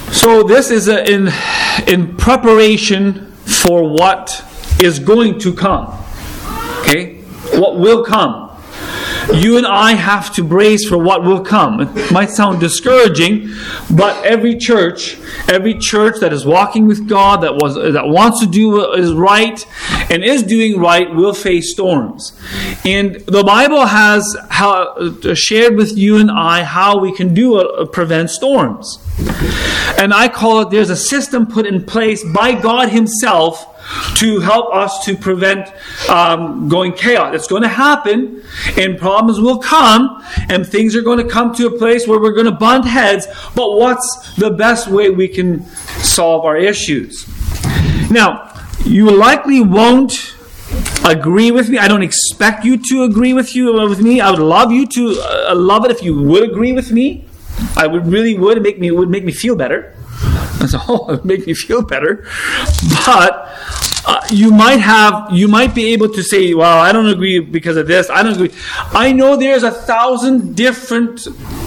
So this is in preparation for what is going to come. Okay? What will come. You and I have to brace for what will come. It might sound discouraging, but every church that is walking with God, that wants to do what is right and is doing right, will face storms. And the Bible has shared with you and I how we can prevent storms. And I call it, there's a system put in place by God Himself to help us to prevent going chaos. It's going to happen, and problems will come, and things are going to come to a place where we're going to butt heads. But what's the best way we can solve our issues? Now, you likely won't agree with me. I don't expect you to agree with me. I would love you to love it if you would agree with me. I would really would. It would make me feel better. That's all. It would make me feel better. But you might be able to say, well, I don't agree because of this. I don't agree. I know there's 1,000 different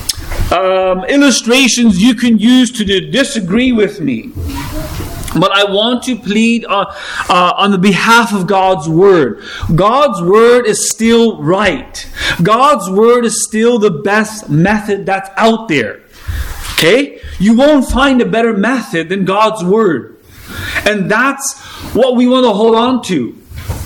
illustrations you can use to disagree with me. But I want to plead on the behalf of God's Word. God's Word is still right. God's Word is still the best method that's out there. Okay? You won't find a better method than God's Word. And that's what we want to hold on to.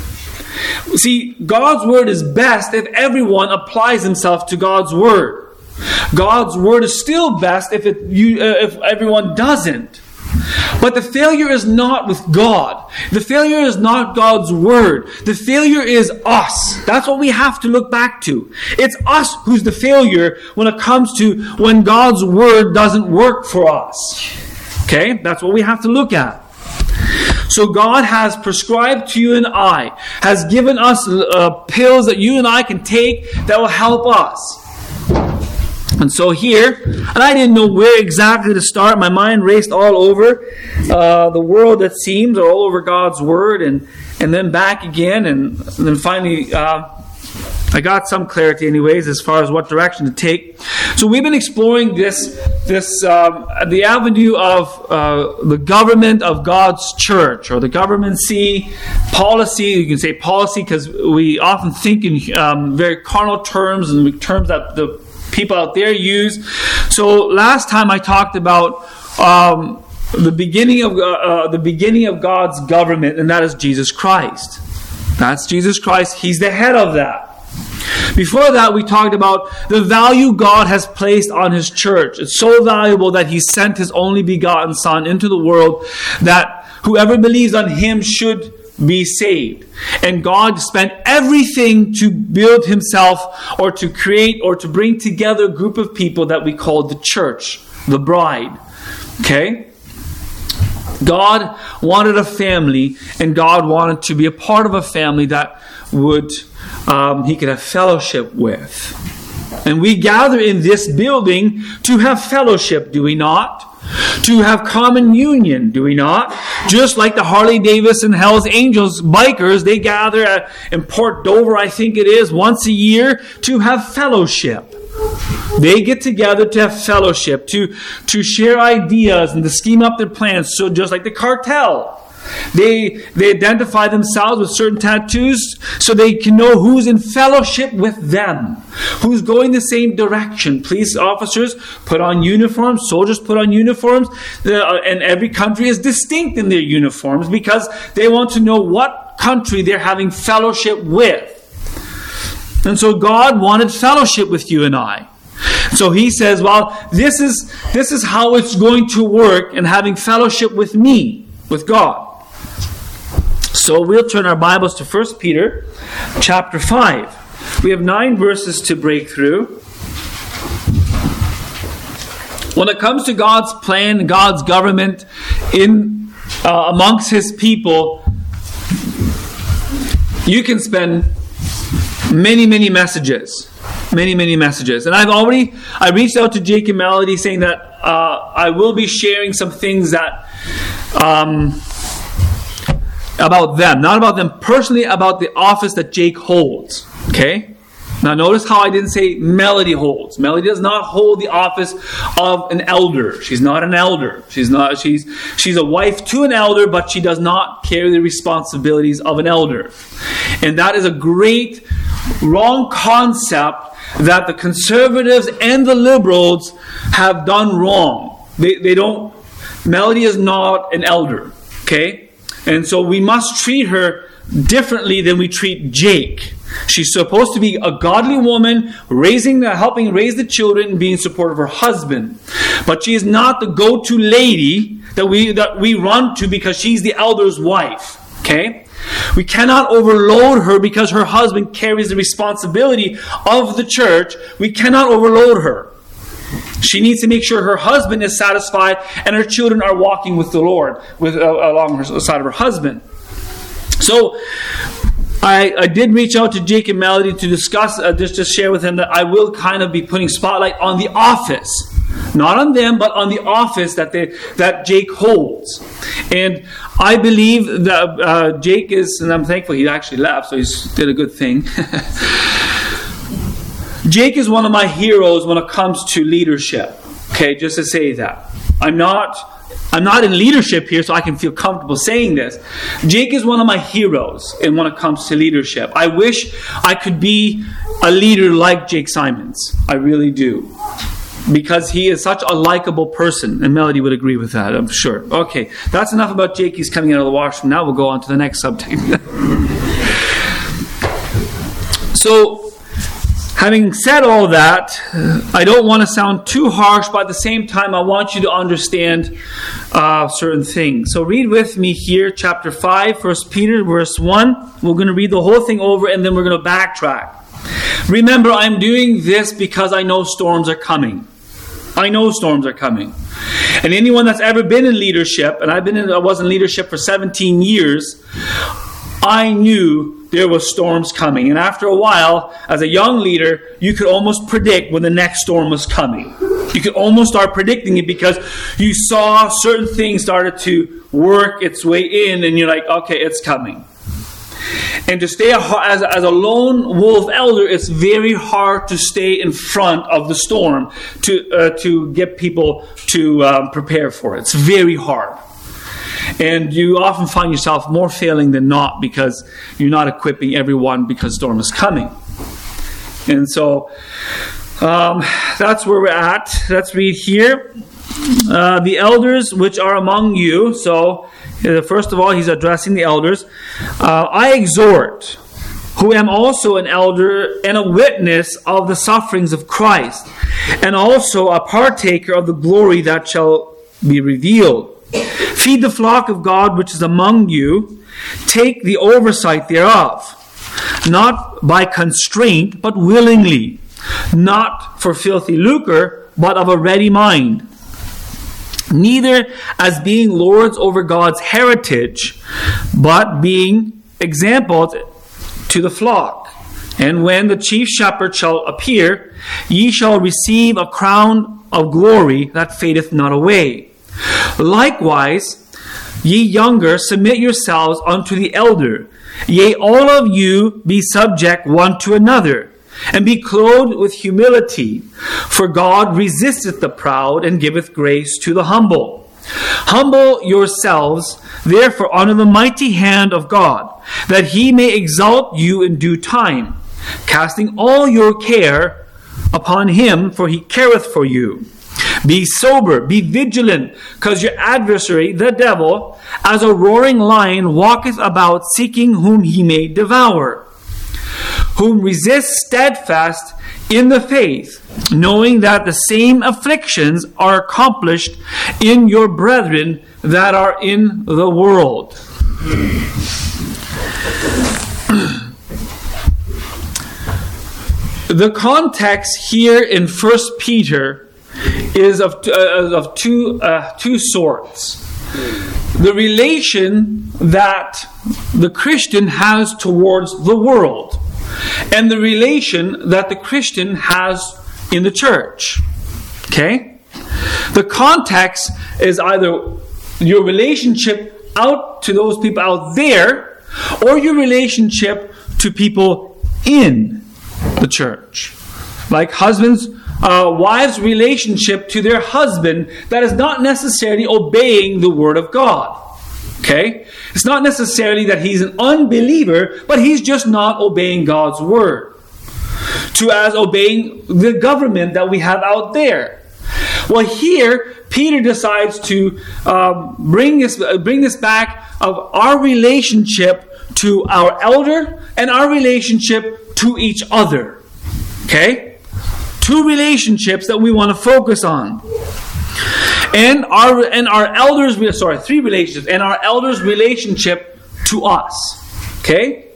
See, God's Word is best if everyone applies himself to God's Word. God's Word is still best if everyone doesn't. But the failure is not with God. The failure is not God's Word. The failure is us. That's what we have to look back to. It's us who's the failure when it comes to when God's Word doesn't work for us. Okay? That's what we have to look at. So God has prescribed to you and I, has given us pills that you and I can take that will help us. And so here, and I didn't know where exactly to start. My mind raced all over the world, it seems, or all over God's Word, and then back again, and then finally I got some clarity anyways as far as what direction to take. So we've been exploring the avenue of the government of God's church, or the governmency, policy. You can say policy because we often think in very carnal terms and terms that the people out there use. So last time I talked about the beginning of God's government, and that is Jesus Christ. That's Jesus Christ. He's the head of that. Before that, we talked about the value God has placed on His church. It's so valuable that He sent His only begotten Son into the world, that whoever believes on Him should be saved. And God spent everything to build Himself, or to create, or to bring together a group of people that we call the church, the bride. Okay? God wanted a family, and God wanted to be a part of a family that would He could have fellowship with. And we gather in this building to have fellowship, do we not? To have common union, do we not? Just like the Harley Davidson Hells Angels bikers, they gather in Port Dover, I think it is, once a year to have fellowship. They get together to have fellowship, to share ideas and to scheme up their plans. So just like the cartel, they identify themselves with certain tattoos so they can know who's in fellowship with them, who's going the same direction. Police officers put on uniforms, soldiers put on uniforms, and every country is distinct in their uniforms because they want to know what country they're having fellowship with. And so God wanted fellowship with you and I. So He says, well, this is how it's going to work in having fellowship with me, with God. So we'll turn our Bibles to 1 Peter chapter 5. We have 9 verses to break through. When it comes to God's plan, God's government amongst His people, you can spend many messages. Many messages. And I reached out to Jake and Melody saying that I will be sharing some things that about them. Not about them personally, about the office that Jake holds. Okay? Now notice how I didn't say Melody holds. Melody does not hold the office of an elder. She's not an elder. She's a wife to an elder, but she does not carry the responsibilities of an elder. And that is a great wrong concept that the conservatives and the liberals have done wrong. They don't. Melody is not an elder. Okay? And so we must treat her differently than we treat Jake. She's supposed to be a godly woman, helping raise the children and being in support of her husband. But she is not the go-to lady that we run to because she's the elder's wife. Okay? We cannot overload her because her husband carries the responsibility of the church. We cannot overload her. She needs to make sure her husband is satisfied and her children are walking with the Lord along the side of her husband. So I did reach out to Jake and Melody to discuss, just to share with them that I will kind of be putting spotlight on the office. Not on them, but on the office that Jake holds. And I believe that Jake is, and I'm thankful he actually left, so he did a good thing. Jake is one of my heroes when it comes to leadership. Okay, just to say that. I'm not in leadership here, so I can feel comfortable saying this. Jake is one of my heroes when it comes to leadership. I wish I could be a leader like Jake Simons. I really do. Because he is such a likable person. And Melody would agree with that, I'm sure. Okay, that's enough about Jake. He's coming out of the washroom. Now we'll go on to the next subject. So, having said all that, I don't want to sound too harsh, but at the same time, I want you to understand certain things. So read with me here, chapter 5, 1 Peter, verse 1. We're going to read the whole thing over, and then we're going to backtrack. Remember, I'm doing this because I know storms are coming. I know storms are coming. And anyone that's ever been in leadership, and I was in leadership for 17 years, I knew there was storms coming. And after a while, as a young leader, you could almost predict when the next storm was coming. You could almost start predicting it because you saw certain things started to work its way in, and you're like, okay, it's coming. And to stay as a lone wolf elder, it's very hard to stay in front of the storm to get people to prepare for it. It's very hard. And you often find yourself more failing than not because you're not equipping everyone because storm is coming. And so that's where we're at. Let's read here. The elders which are among you. So first of all, he's addressing the elders. I exhort, who am also an elder and a witness of the sufferings of Christ, and also a partaker of the glory that shall be revealed. Feed the flock of God which is among you. Take the oversight thereof, not by constraint, but willingly, not for filthy lucre, but of a ready mind. Neither as being lords over God's heritage, but being examples to the flock. And when the chief shepherd shall appear, ye shall receive a crown of glory that fadeth not away. Likewise, ye younger, submit yourselves unto the elder. Yea, all of you be subject one to another, and be clothed with humility. For God resisteth the proud, and giveth grace to the humble. Humble yourselves, therefore, under the mighty hand of God, that he may exalt you in due time, casting all your care upon him, for he careth for you. Be sober, be vigilant, because your adversary, the devil, as a roaring lion, walketh about, seeking whom he may devour. Whom resist steadfast in the faith, knowing that the same afflictions are accomplished in your brethren that are in the world. The context here in 1 Peter is of two sorts. The relation that the Christian has towards the world, and the relation that the Christian has in the church. Okay? The context is either your relationship out to those people out there, or your relationship to people in the church. Like husbands, wives' relationship to their husband that is not necessarily obeying the Word of God. Okay? It's not necessarily that he's an unbeliever, but he's just not obeying God's Word. To as obeying the government that we have out there. Well, here, Peter decides to bring this back of our relationship to our elder and our relationship to each other. Okay? Two relationships that we want to focus on. And our elders, three relationships, and our elders' relationship to us. Okay?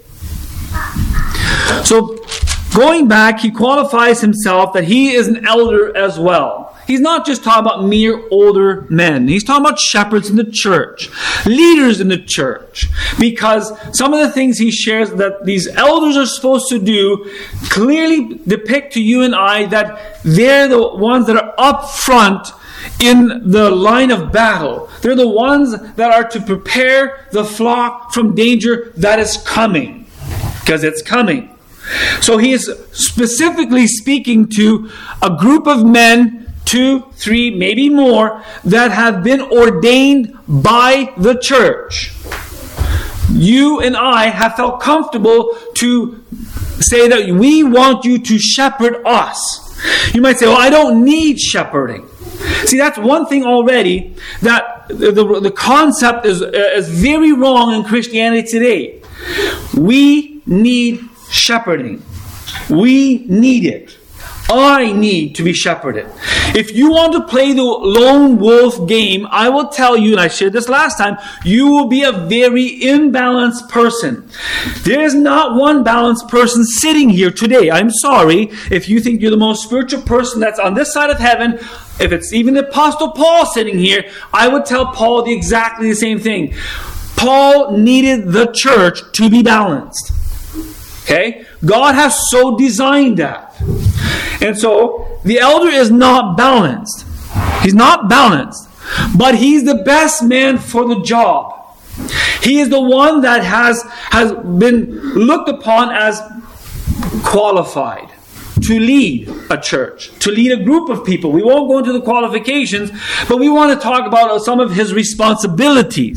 So, going back, he qualifies himself that he is an elder as well. He's not just talking about mere older men. He's talking about shepherds in the church, leaders in the church. Because some of the things he shares that these elders are supposed to do clearly depict to you and I that they're the ones that are up front in the line of battle. They're the ones that are to prepare the flock from danger that is coming. Because it's coming. So he is specifically speaking to a group of men, 2, 3, maybe more, that have been ordained by the church. You and I have felt comfortable to say that we want you to shepherd us. You might say, well, I don't need shepherding. See, that's one thing already that the concept is very wrong in Christianity today. We need shepherding. We need it. I need to be shepherded. If you want to play the lone wolf game, I will tell you, and I shared this last time, you will be a very imbalanced person. There is not one balanced person sitting here today. I'm sorry if you think you're the most spiritual person that's on this side of heaven. If it's even the Apostle Paul sitting here, I would tell Paul exactly the same thing. Paul needed the church to be balanced. Okay? God has so designed that. And so, the elder is not balanced. He's not balanced. But he's the best man for the job. He is the one that has been looked upon as qualified to lead a church, to lead a group of people. We won't go into the qualifications, but we want to talk about some of his responsibilities.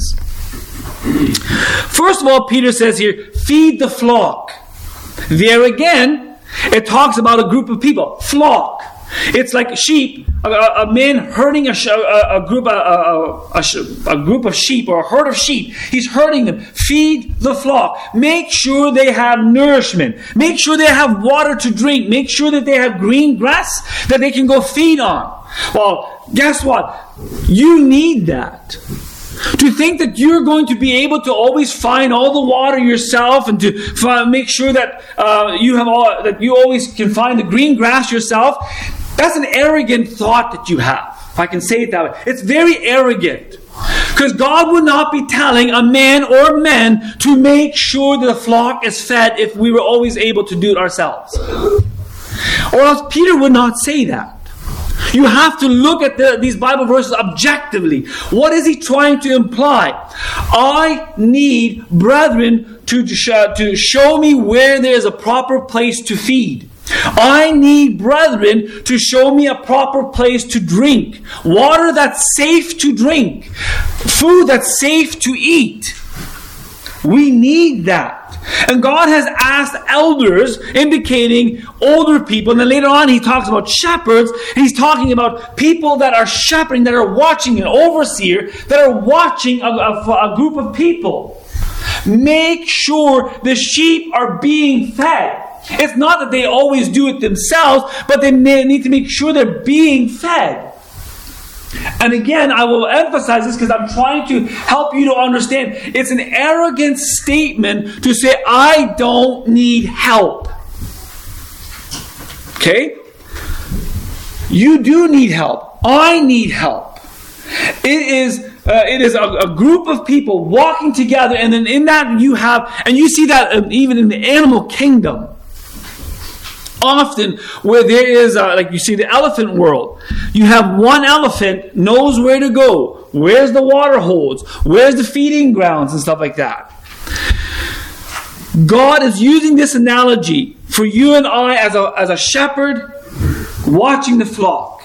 First of all, Peter says here, feed the flock. There again, it talks about a group of people. Flock. It's like sheep. A man herding a group of sheep or a herd of sheep. He's herding them. Feed the flock. Make sure they have nourishment. Make sure they have water to drink. Make sure that they have green grass that they can go feed on. Well, guess what? You need that. To think that you're going to be able to always find all the water yourself and to make sure that you always can find the green grass yourself, that's an arrogant thought that you have, if I can say it that way. It's very arrogant. Because God would not be telling a man or men to make sure that the flock is fed if we were always able to do it ourselves. Or else Peter would not say that. You have to look at these Bible verses objectively. What is he trying to imply? I need brethren to show me where there is a proper place to feed. I need brethren to show me a proper place to drink. Water that's safe to drink. Food that's safe to eat. We need that. And God has asked elders, indicating older people. And then later on he talks about shepherds. And he's talking about people that are shepherding, that are watching, an overseer, that are watching a group of people. Make sure the sheep are being fed. It's not that they always do it themselves, but they need to make sure they're being fed. And again, I will emphasize this because I'm trying to help you to understand. It's an arrogant statement to say, I don't need help. Okay? You do need help. I need help. It is a group of people walking together, and then in that you have, and you see that even in the animal kingdom. Often where there is, like you see the elephant world, you have one elephant knows where to go, where's the water holes, where's the feeding grounds and stuff like that. God is using this analogy for you and I as a shepherd watching the flock.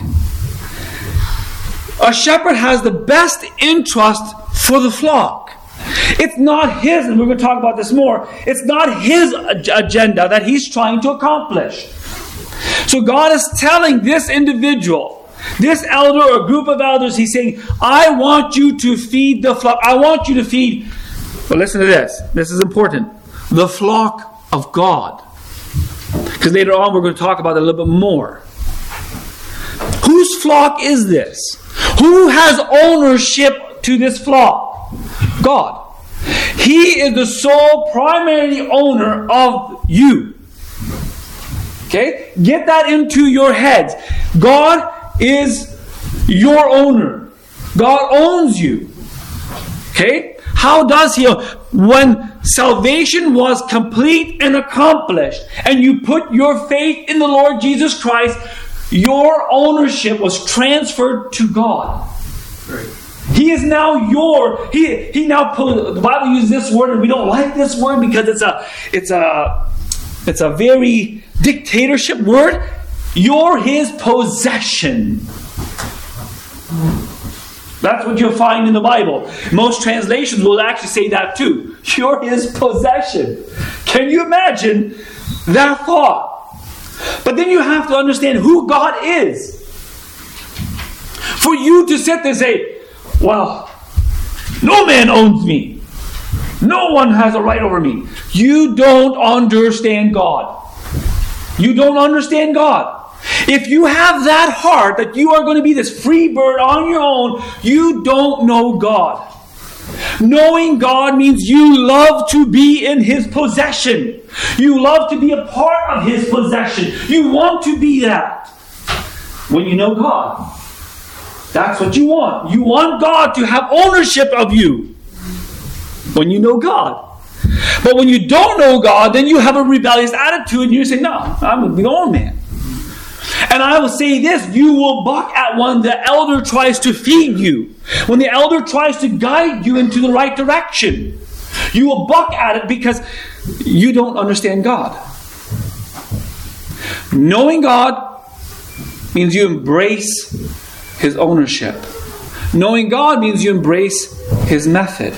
A shepherd has the best interest for the flock. It's not his, and we're going to talk about this more, it's not his agenda that he's trying to accomplish. So God is telling this individual, this elder or group of elders, he's saying, I want you to feed the flock. I want you to feed, but listen to this. This is important. The flock of God. Because later on we're going to talk about it a little bit more. Whose flock is this? Who has ownership to this flock? God. He is the sole primary owner of you. Okay? Get that into your heads. God is your owner. God owns you. Okay? How does He? When salvation was complete and accomplished, and you put your faith in the Lord Jesus Christ, your ownership was transferred to God. Right. He is now He now put. The Bible uses this word, and we don't like this word because it's a very dictatorship word. You're His possession. That's what you'll find in the Bible. Most translations will actually say that too. You're His possession. Can you imagine that thought? But then you have to understand who God is. For you to sit there and say, well, no man owns me. No one has a right over me. You don't understand God. You don't understand God. If you have that heart that you are going to be this free bird on your own, you don't know God. Knowing God means you love to be in His possession. You love to be a part of His possession. You want to be that. When you know God, that's what you want. You want God to have ownership of you. When you know God. But when you don't know God, then you have a rebellious attitude and you say, no, I'm the own man. And I will say this, you will buck at when the elder tries to feed you. When the elder tries to guide you into the right direction. You will buck at it because you don't understand God. Knowing God means you embrace His ownership. Knowing God means you embrace His method.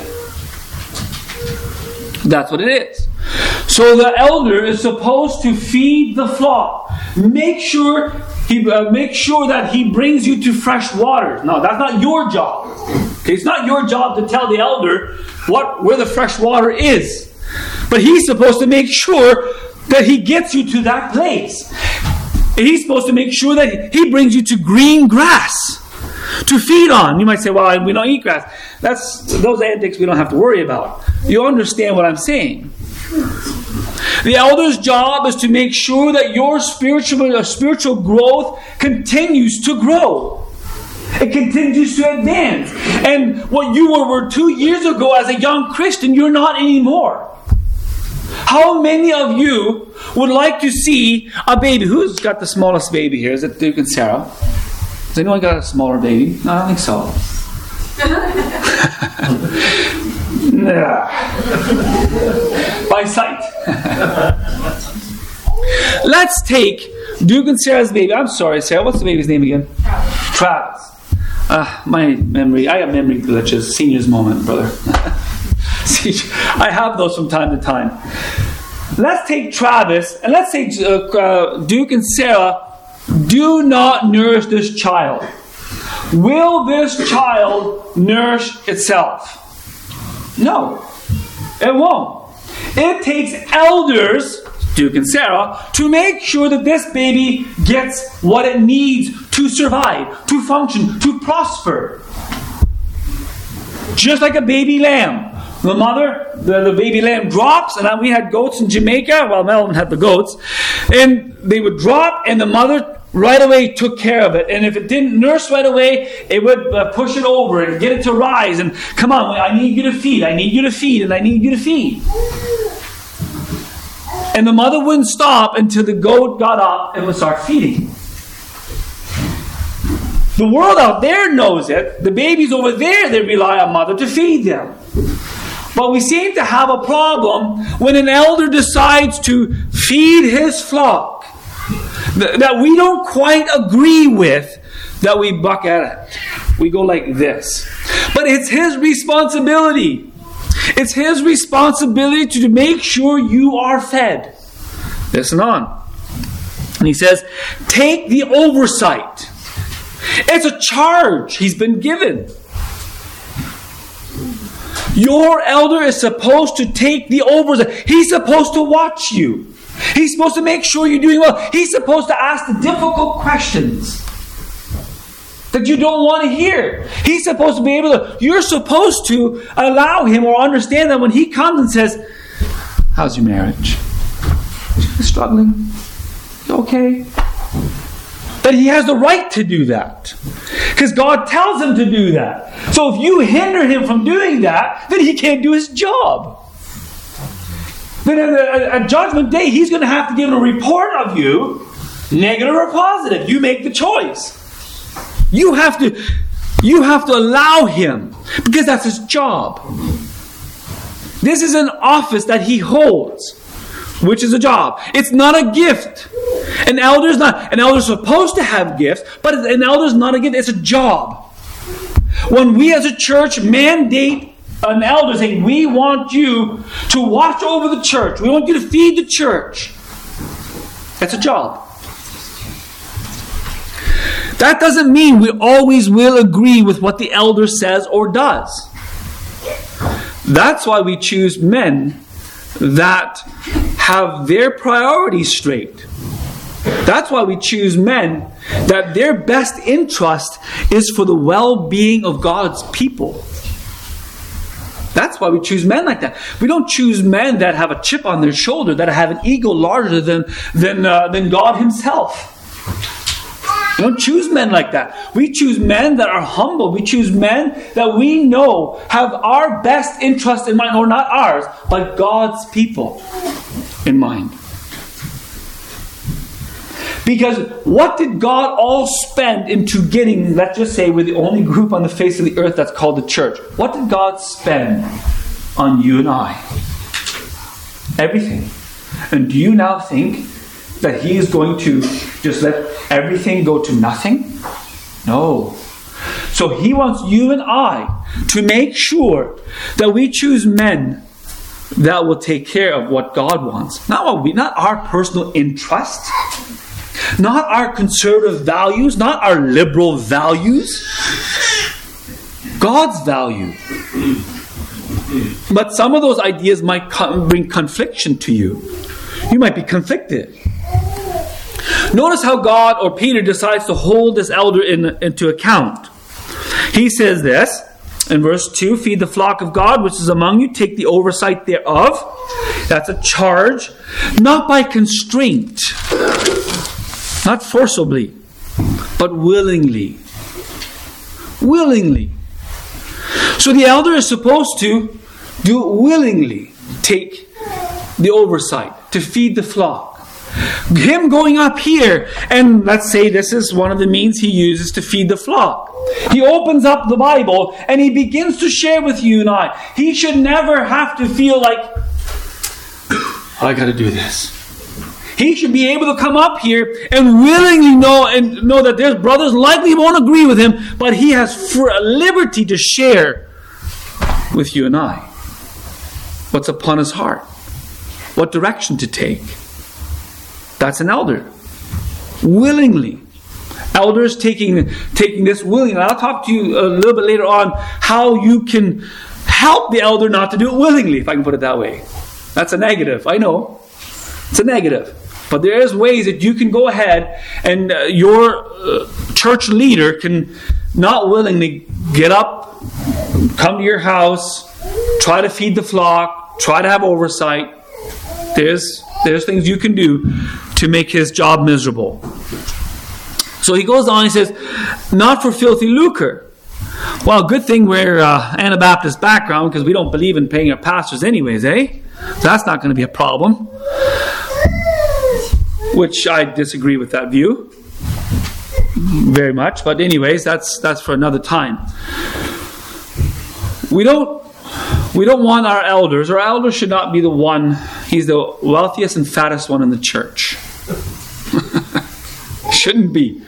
That's what it is. So the elder is supposed to feed the flock. Make sure that he brings you to fresh water. No, that's not your job. Okay, it's not your job to tell the elder where the fresh water is. But he's supposed to make sure that he gets you to that place. And he's supposed to make sure that he brings you to green grass to feed on. You might say, well, we don't eat grass. Those antics we don't have to worry about. You understand what I'm saying. The elder's job is to make sure that your spiritual growth continues to grow. It continues to advance. And what you were 2 years ago as a young Christian, you're not anymore. How many of you would like to see a baby? Who's got the smallest baby here? Is it Duke and Sarah? Has anyone got a smaller baby? No, I don't think so. By sight. Let's take Duke and Sarah's baby. I'm sorry, Sarah. What's the baby's name again? Travis. My memory. I have memory glitches. Senior's moment, brother. I have those from time to time. Let's take Travis and let's say Duke and Sarah do not nourish this child. Will this child nourish itself? No, it won't. It takes elders, Duke and Sarah, to make sure that this baby gets what it needs to survive, to function, to prosper. Just like a baby lamb. The mother, the baby lamb drops, and we had goats in Jamaica. Well, Melvin had the goats. And they would drop, and the mother right away took care of it. And if it didn't nurse right away, it would push it over and get it to rise. And come on, I need you to feed. I need you to feed. And I need you to feed. And the mother wouldn't stop until the goat got up and would start feeding. The world out there knows it. The babies over there, they rely on mother to feed them. But we seem to have a problem when an elder decides to feed His flock that we don't quite agree with, that we buck at it. We go like this. But it's His responsibility. It's His responsibility to make sure you are fed. Listen on. And He says, take the oversight. It's a charge He's been given. Your elder is supposed to take the oversight. He's supposed to watch you. He's supposed to make sure you're doing well. He's supposed to ask the difficult questions that you don't want to hear. He's supposed to be able to, you're supposed to allow him or understand that when he comes and says, how's your marriage? You're struggling? You okay? That he has the right to do that. Because God tells him to do that. So if you hinder him from doing that, then he can't do his job. Then at Judgment Day, he's going to have to give a report of you, negative or positive. You make the choice. You have to allow him, because that's his job. This is an office that he holds, which is a job. It's not a gift. An elder's supposed to have gifts, but an elder's not a gift. It's a job. When we as a church mandate an elder saying, we want you to watch over the church, we want you to feed the church, that's a job. That doesn't mean we always will agree with what the elder says or does. That's why we choose men that have their priorities straight. That's why we choose men that their best interest is for the well-being of God's people. That's why we choose men like that. We don't choose men that have a chip on their shoulder, that have an ego larger than God Himself. We don't choose men like that. We choose men that are humble. We choose men that we know have our best interest in mind, or not ours, but God's people in mind. Because what did God all spend into getting, let's just say we're the only group on the face of the earth that's called the church. What did God spend on you and I? Everything. And do you now think that He is going to just let everything go to nothing? No. So He wants you and I to make sure that we choose men that will take care of what God wants. Not our personal interests. Not our conservative values, not our liberal values. God's value. But some of those ideas might bring confliction to you. You might be conflicted. Notice how God or Peter decides to hold this elder into account. He says this in verse 2, feed the flock of God which is among you, take the oversight thereof. That's a charge, not by constraint. Not forcibly, but willingly. Willingly. So the elder is supposed to do it willingly. Take the oversight, to feed the flock. Him going up here, and let's say this is one of the means he uses to feed the flock. He opens up the Bible and he begins to share with you and I. He should never have to feel like, I got to do this. He should be able to come up here and willingly know that there's brothers likely won't agree with him, but he has liberty to share with you and I what's upon his heart, what direction to take. That's an elder. Willingly. Elders taking this willingly. I'll talk to you a little bit later on how you can help the elder not to do it willingly, if I can put it that way. That's a negative. I know. It's a negative. But there is ways that you can go ahead and your church leader can not willingly get up, come to your house, try to feed the flock, try to have oversight. There's things you can do to make his job miserable. So he goes on, he says, not for filthy lucre. Well, good thing we're Anabaptist background, because we don't believe in paying our pastors anyways, eh? So that's not going to be a problem. Which I disagree with that view very much. But anyways, that's for another time. We don't We don't want our elders. Our elders should not be the one. He's the wealthiest and fattest one in the church. Shouldn't be.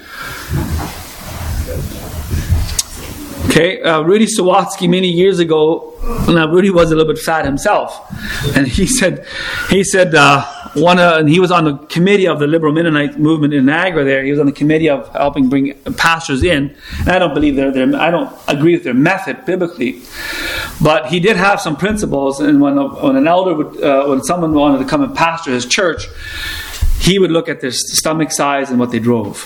Okay, Rudy Sawatsky many years ago. Now Rudy was a little bit fat himself, and he said, and he was on the committee of the Liberal Mennonite movement in Niagara. There, he was on the committee of helping bring pastors in. And I don't believe I don't agree with their method biblically, but he did have some principles. And when an elder when someone wanted to come and pastor his church, he would look at their stomach size and what they drove.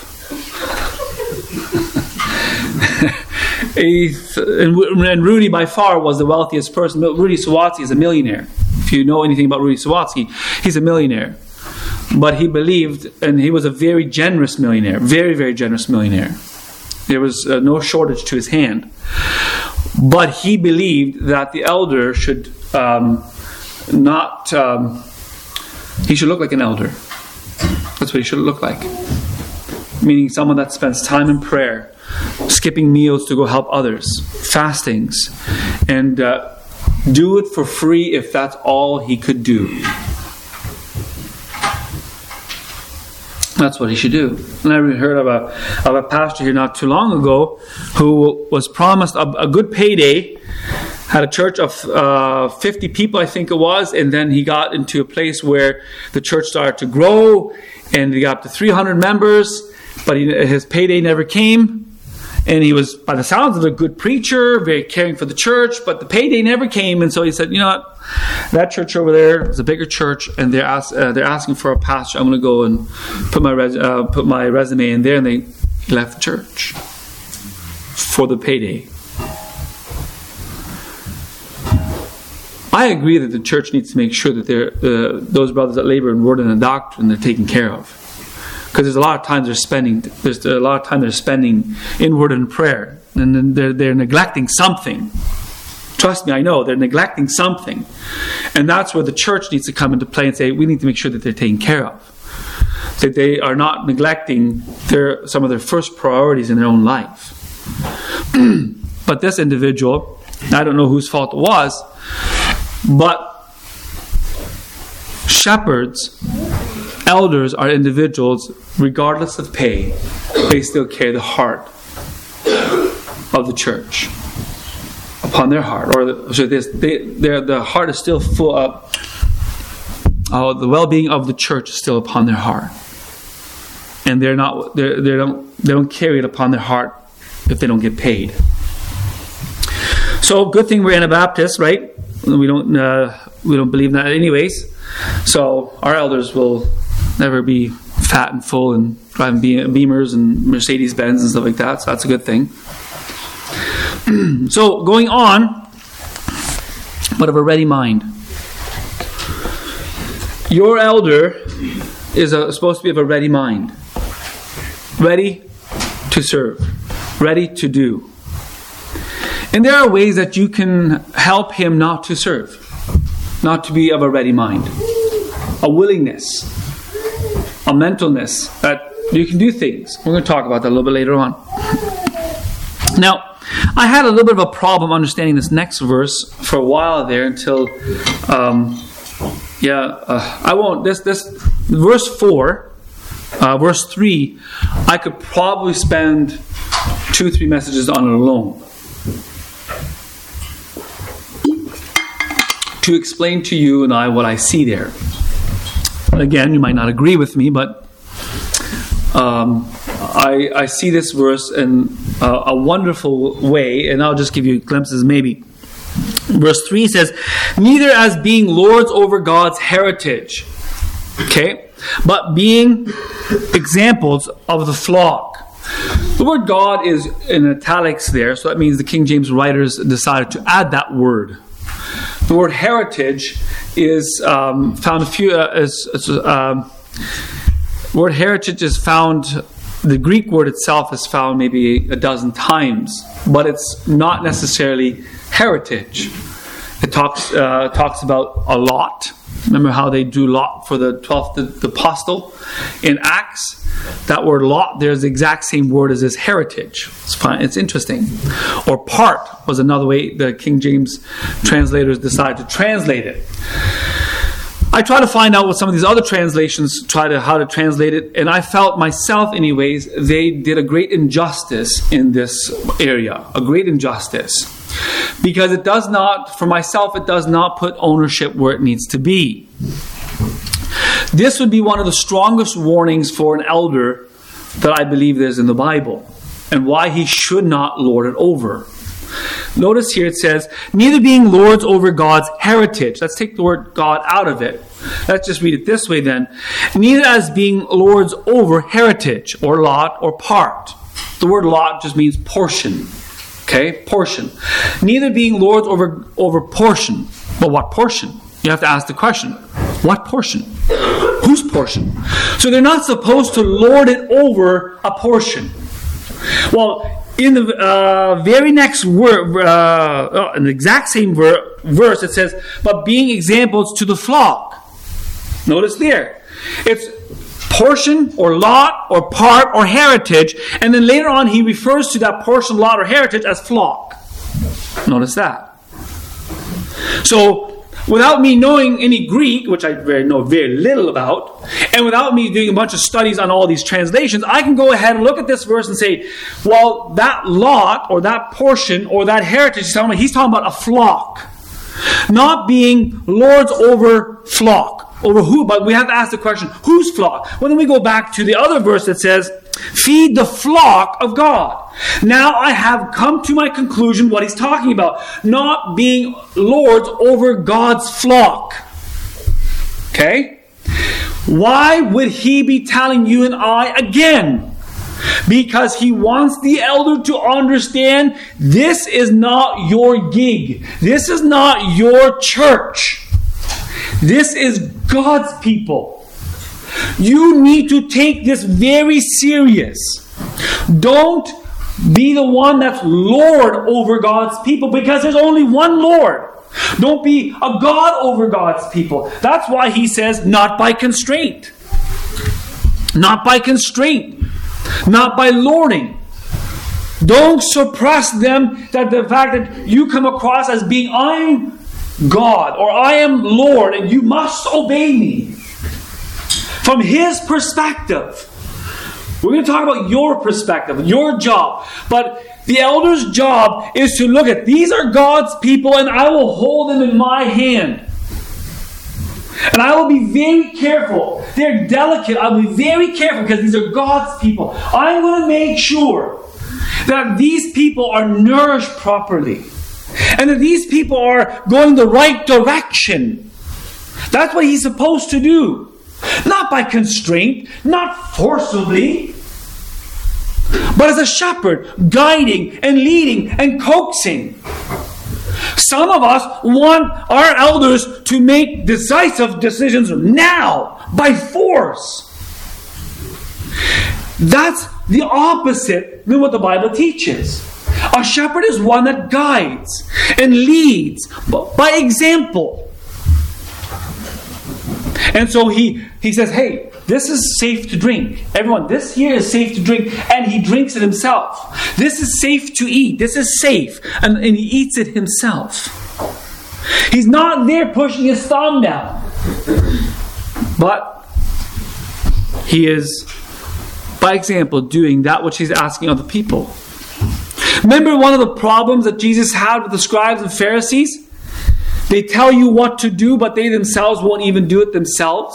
And Rudy by far was the wealthiest person. Rudy Sawatsky is a millionaire. If you know anything about Rudy Sawatsky, he's a millionaire. But he believed, and he was a very generous millionaire. Very, very generous millionaire. There was no shortage to his hand. But he believed that the elder should he should look like an elder. That's what he should look like. Meaning someone that spends time in prayer, skipping meals to go help others, fastings, and do it for free if that's all he could do. That's what he should do. And I heard of a pastor here not too long ago who was promised a good payday, had a church of 50 people, I think it was, and then he got into a place where the church started to grow, and he got up to 300 members, but his payday never came. And he was, by the sounds of it, a good preacher, very caring for the church, but the payday never came. And so he said, you know what, that church over there is a bigger church, and they're asking for a pastor. I'm going to go and put my resume in there. And he left the church for the payday. I agree that the church needs to make sure that those brothers that labor in word and in doctrine, they're taken care of. Because there's a lot of times they're spending in word and prayer, and they're neglecting something. Trust me, I know they're neglecting something, and that's where the church needs to come into play and say we need to make sure that they're taken care of, that they are not neglecting some of their first priorities in their own life. But this individual, I don't know whose fault it was, but shepherds, elders are individuals, regardless of pay, they still carry the heart of the church upon their heart. The heart is still full of, the well-being of the church is still upon their heart. And they don't carry it upon their heart if they don't get paid. So good thing we're Anabaptists, right? We don't believe that anyways. So our elders will never be fat and full and driving Beamers and Mercedes-Benz and stuff like that. So that's a good thing. So going on, but of a ready mind. Your elder is supposed to be of a ready mind. Ready to serve. Ready to do. And there are ways that you can help him not to serve. Not to be of a ready mind. A willingness. A mentalness that you can do things. We're going to talk about that a little bit later on. Now, I had a little bit of a problem understanding this next verse for a while there until, I won't. This verse 4, verse 3, I could probably spend 2-3 messages on it alone to explain to you and I what I see there. Again, you might not agree with me, but I see this verse in a wonderful way, and I'll just give you glimpses maybe. Verse 3 says, neither as being lords over God's heritage, okay, but being examples of the flock. The word God is in italics there, so that means the King James writers decided to add that word. The word heritage is found word heritage is found, the Greek word itself is found maybe a dozen times, but it's not necessarily heritage. It talks about a lot. Remember how they drew lot for the 12th apostle in Acts? That word lot, there's the exact same word as his heritage. It's fine. It's interesting. Or part was another way the King James translators decided to translate it. I try to find out what some of these other translations how to translate it, and I felt myself, anyways, they did a great injustice in this area. A great injustice. Because it does not, for myself, it does not put ownership where it needs to be. This would be one of the strongest warnings for an elder that I believe there's in the Bible, and why he should not lord it over. Notice here it says, neither being lords over God's heritage. Let's take the word God out of it. Let's just read it this way then. Neither as being lords over heritage, or lot, or part. The word lot just means portion. Okay, portion. Neither being lords over portion. But what portion? You have to ask the question. What portion? Whose portion? So they're not supposed to lord it over a portion. Well, in the very next word, in the exact same verse, it says, but being examples to the flock. Notice there. It's portion or lot or part or heritage, and then later on he refers to that portion, lot, or heritage as flock. Notice that. So, without me knowing any Greek, which I know very little about, and without me doing a bunch of studies on all these translations, I can go ahead and look at this verse and say, well, that lot or that portion or that heritage he's talking about a flock. Not being lords over flock. Over who? But we have to ask the question, whose flock? Well, then we go back to the other verse that says, feed the flock of God. Now I have come to my conclusion what he's talking about. Not being lords over God's flock. Okay? Why would he be telling you and I again? Because he wants the elder to understand this is not your gig. This is not your church. This is God's people. You need to take this very serious. Don't be the one that's Lord over God's people, because there's only one Lord. Don't be a God over God's people. That's why he says, not by constraint. Not by constraint. Not by lording. Don't suppress them, that the fact that you come across as being, I'm God, or I am Lord, and you must obey me. From his perspective. We're going to talk about your perspective, your job. But the elder's job is to look at, these are God's people, and I will hold them in my hand. And I will be very careful. They're delicate. I'll be very careful because these are God's people. I'm going to make sure that these people are nourished properly. And that these people are going the right direction. That's what he's supposed to do. Not by constraint, not forcibly, but as a shepherd, guiding and leading and coaxing. Some of us want our elders to make decisive decisions now, by force. That's the opposite than what the Bible teaches. A shepherd is one that guides and leads by example. And so he says, hey, this is safe to drink. Everyone, this here is safe to drink. And he drinks it himself. This is safe to eat. This is safe. And he eats it himself. He's not there pushing his thumb down. But he is, by example, doing that which he's asking of the people. Remember one of the problems that Jesus had with the scribes and Pharisees? They tell you what to do, but they themselves won't even do it themselves.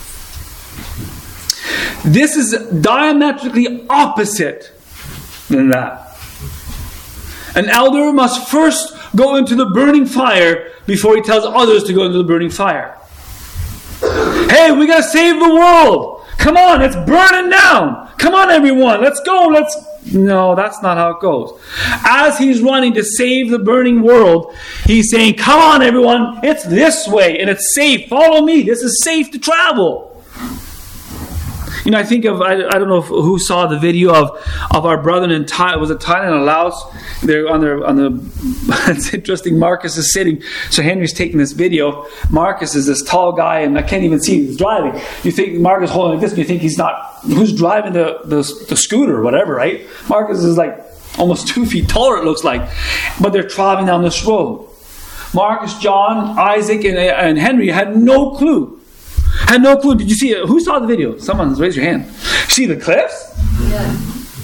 This is diametrically opposite than that. An elder must first go into the burning fire before he tells others to go into the burning fire. Hey, we got to save the world. Come on, it's burning down. Come on, everyone, let's go. No, that's not how it goes. As he's running to save the burning world, he's saying, come on, everyone, it's this way, and it's safe. Follow me. This is safe to travel. I think of, I don't know who saw the video of our brethren in Thailand. Was it Thailand or Laos? They're on the it's interesting. Marcus is sitting. So Henry's taking this video. Marcus is this tall guy, and I can't even see who's driving. You think Marcus holding like this, and you think he's not. Who's driving the scooter or whatever, right? Marcus is like almost 2 feet taller, it looks like. But they're traveling down this road. Marcus, John, Isaac, and Henry had no clue. Had no clue. Did you see it? Who saw the video? Someone raise your hand. See the cliffs? Yeah.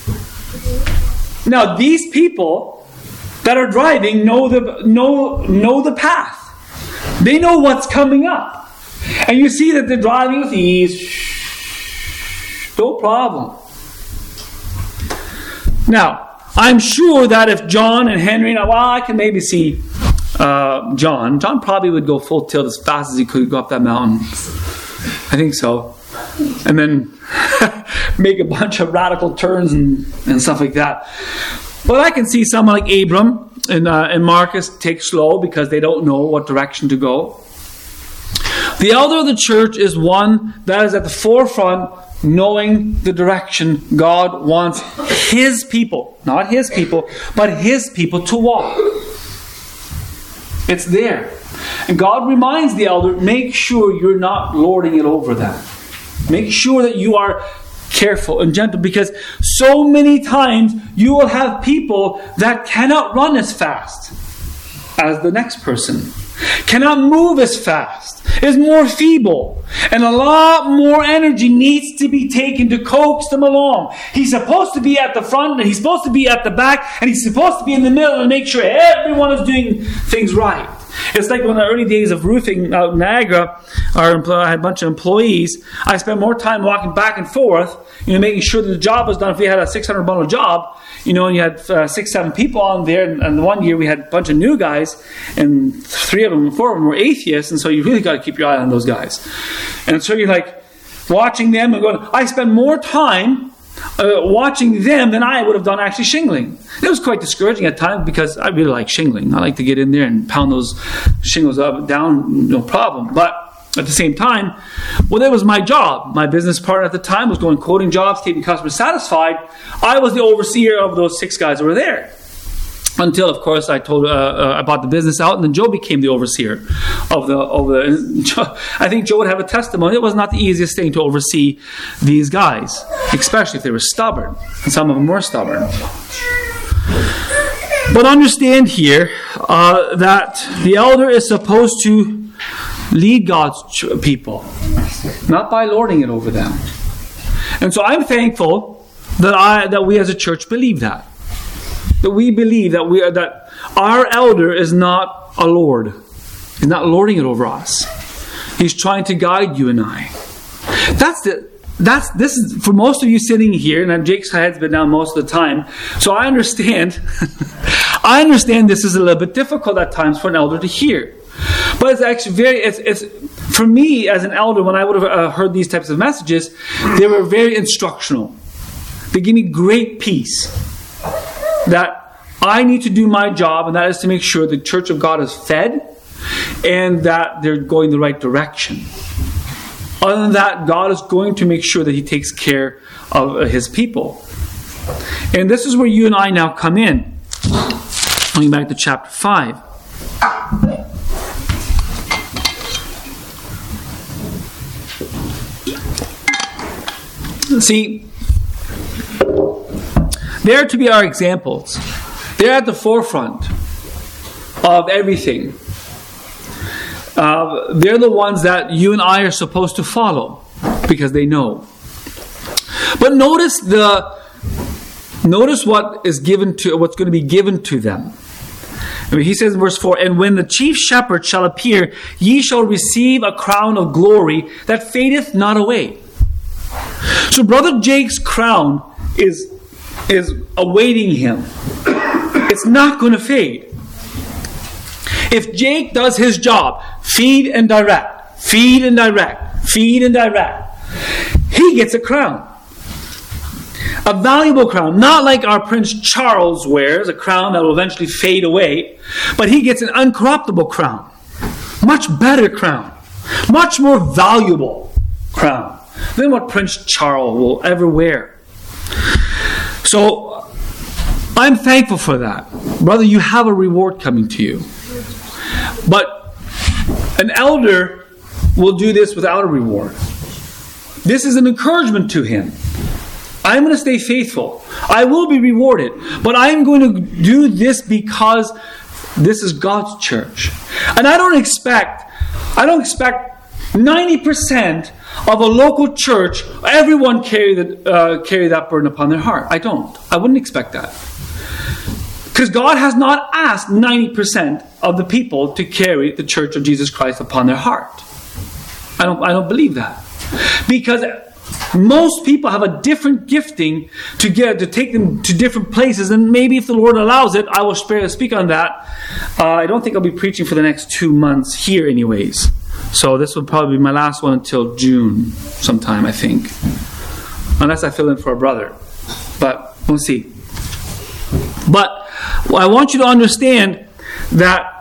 Now these people that are driving know the path. They know what's coming up. And you see that they're driving with ease. No problem. Now, I'm sure that if John and Henry, I can maybe see John probably would go full tilt as fast as he could go up that mountain. I think so. And then make a bunch of radical turns and stuff like that. But I can see someone like Abram and Marcus take slow because they don't know what direction to go. The elder of the church is one that is at the forefront, knowing the direction God wants his people, not his people, but his people to walk. It's there. And God reminds the elder, make sure you're not lording it over them. Make sure that you are careful and gentle, because so many times you will have people that cannot run as fast as the next person, cannot move as fast, is more feeble, and a lot more energy needs to be taken to coax them along. He's supposed to be at the front, and he's supposed to be at the back, and he's supposed to be in the middle and make sure everyone is doing things right. It's like in the early days of roofing out in Niagara, I had a bunch of employees. I spent more time walking back and forth, making sure that the job was done. If we had a 600 bundle job, and you had 6-7 people on there, and one year we had a bunch of new guys, and 4 of them were atheists, and so you really got to keep your eye on those guys. And so you're like watching them and going, I spent more time watching them than I would have done actually shingling. It was quite discouraging at times because I really like shingling. I like to get in there and pound those shingles up and down, no problem. But at the same time, that was my job. My business partner at the time was going quoting jobs, keeping customers satisfied. I was the overseer of those 6 guys that were there. Until, of course, I bought the business out, and then Joe became the overseer of the. I think Joe would have a testimony. It was not the easiest thing to oversee these guys, especially if they were stubborn, and some of them were stubborn. But understand here that the elder is supposed to lead God's people, not by lording it over them. And so I'm thankful that we as a church believe that. That we believe that our elder is not a lord. He's not lording it over us. He's trying to guide you and I. This is for most of you sitting here, and Jake's head's been down most of the time. So I understand. I understand this is a little bit difficult at times for an elder to hear. But it's actually it's for me as an elder, when I would have heard these types of messages, they were very instructional. They give me great peace. That I need to do my job, and that is to make sure the church of God is fed and that they're going the right direction. Other than that, God is going to make sure that He takes care of His people. And this is where you and I now come in. Going back to chapter 5. See, they're to be our examples. They're at the forefront of everything. They're the ones that you and I are supposed to follow because they know. But notice what's going to be given to them. He says in verse 4, and when the chief shepherd shall appear, ye shall receive a crown of glory that fadeth not away. So Brother Jake's crown is awaiting him. It's not going to fade. If Jake does his job, feed and direct, he gets a crown. A valuable crown, not like our Prince Charles wears, a crown that will eventually fade away, but he gets an uncorruptible crown. Much better crown. Much more valuable crown than what Prince Charles will ever wear. So, I'm thankful for that. Brother, you have a reward coming to you. But an elder will do this without a reward. This is an encouragement to him. I'm going to stay faithful. I will be rewarded. But I'm going to do this because this is God's church. And I don't expect 90% of a local church, everyone carry that burden upon their heart. I wouldn't expect that. Because God has not asked 90% of the people to carry the church of Jesus Christ upon their heart. I don't believe that. Because most people have a different gifting to take them to different places, and maybe if the Lord allows it, I will speak on that. I don't think I'll be preaching for the next 2 months here anyways. So this will probably be my last one until June sometime, I think. Unless I fill in for a brother. But we'll see. But I want you to understand that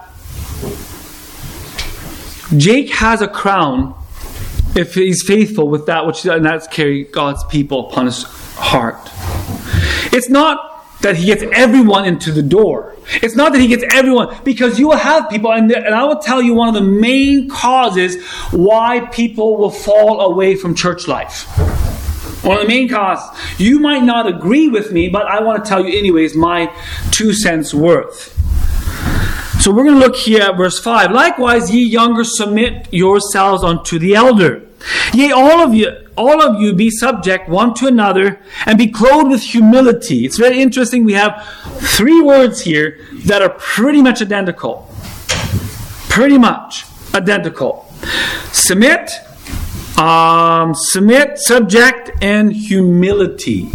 Jake has a crown if he's faithful with that and that's carry God's people upon his heart. It's not that he gets everyone into the door. It's not that he gets everyone, because you will have people, and I will tell you one of the main causes why people will fall away from church life. One of the main causes. You might not agree with me, but I want to tell you anyways my 2 cents worth. So we're going to look here at verse 5. Likewise, ye younger, submit yourselves unto the elder. Yea, all of you be subject one to another, and be clothed with humility. It's very interesting. We have 3 words here that are pretty much identical. Pretty much identical. Submit, subject, and humility.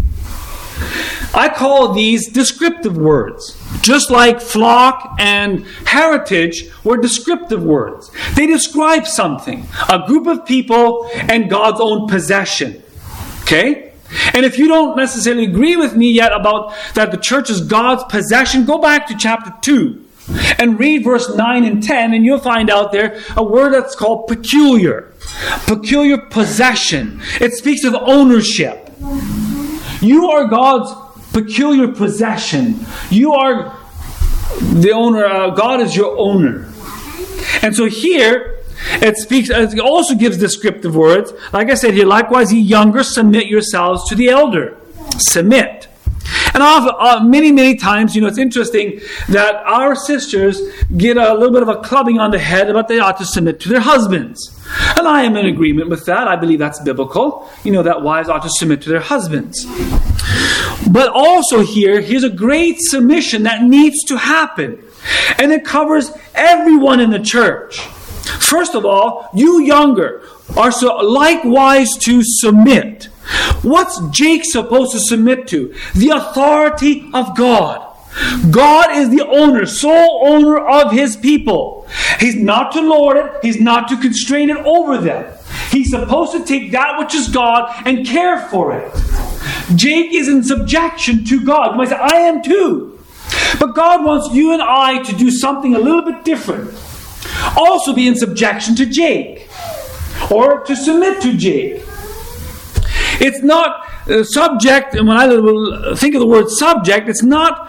I call these descriptive words. Just like flock and heritage were descriptive words. They describe something. A group of people and God's own possession. Okay? And if you don't necessarily agree with me yet about that the church is God's possession, go back to chapter 2 and read verse 9 and 10, and you'll find out there a word that's called peculiar. Peculiar possession. It speaks of ownership. You are God's peculiar possession. You are the owner. God is your owner. And so here it also gives descriptive words. Like I said here, likewise ye younger, submit yourselves to the elder. Submit. And many times, it's interesting that our sisters get a little bit of a clubbing on the head about they ought to submit to their husbands. And I am in agreement with that. I believe that's biblical. That wives ought to submit to their husbands. But also here's a great submission that needs to happen. And it covers everyone in the church. First of all, you younger are so likewise to submit. What's Jake supposed to submit to? The authority of God. God is the owner, sole owner of his people. He's not to lord it. He's not to constrain it over them. He's supposed to take that which is God and care for it. Jake is in subjection to God. You might say, I am too. But God wants you and I to do something a little bit different. Also be in subjection to Jake. Or to submit to Jake. It's not subject, and when I think of the word subject, it's a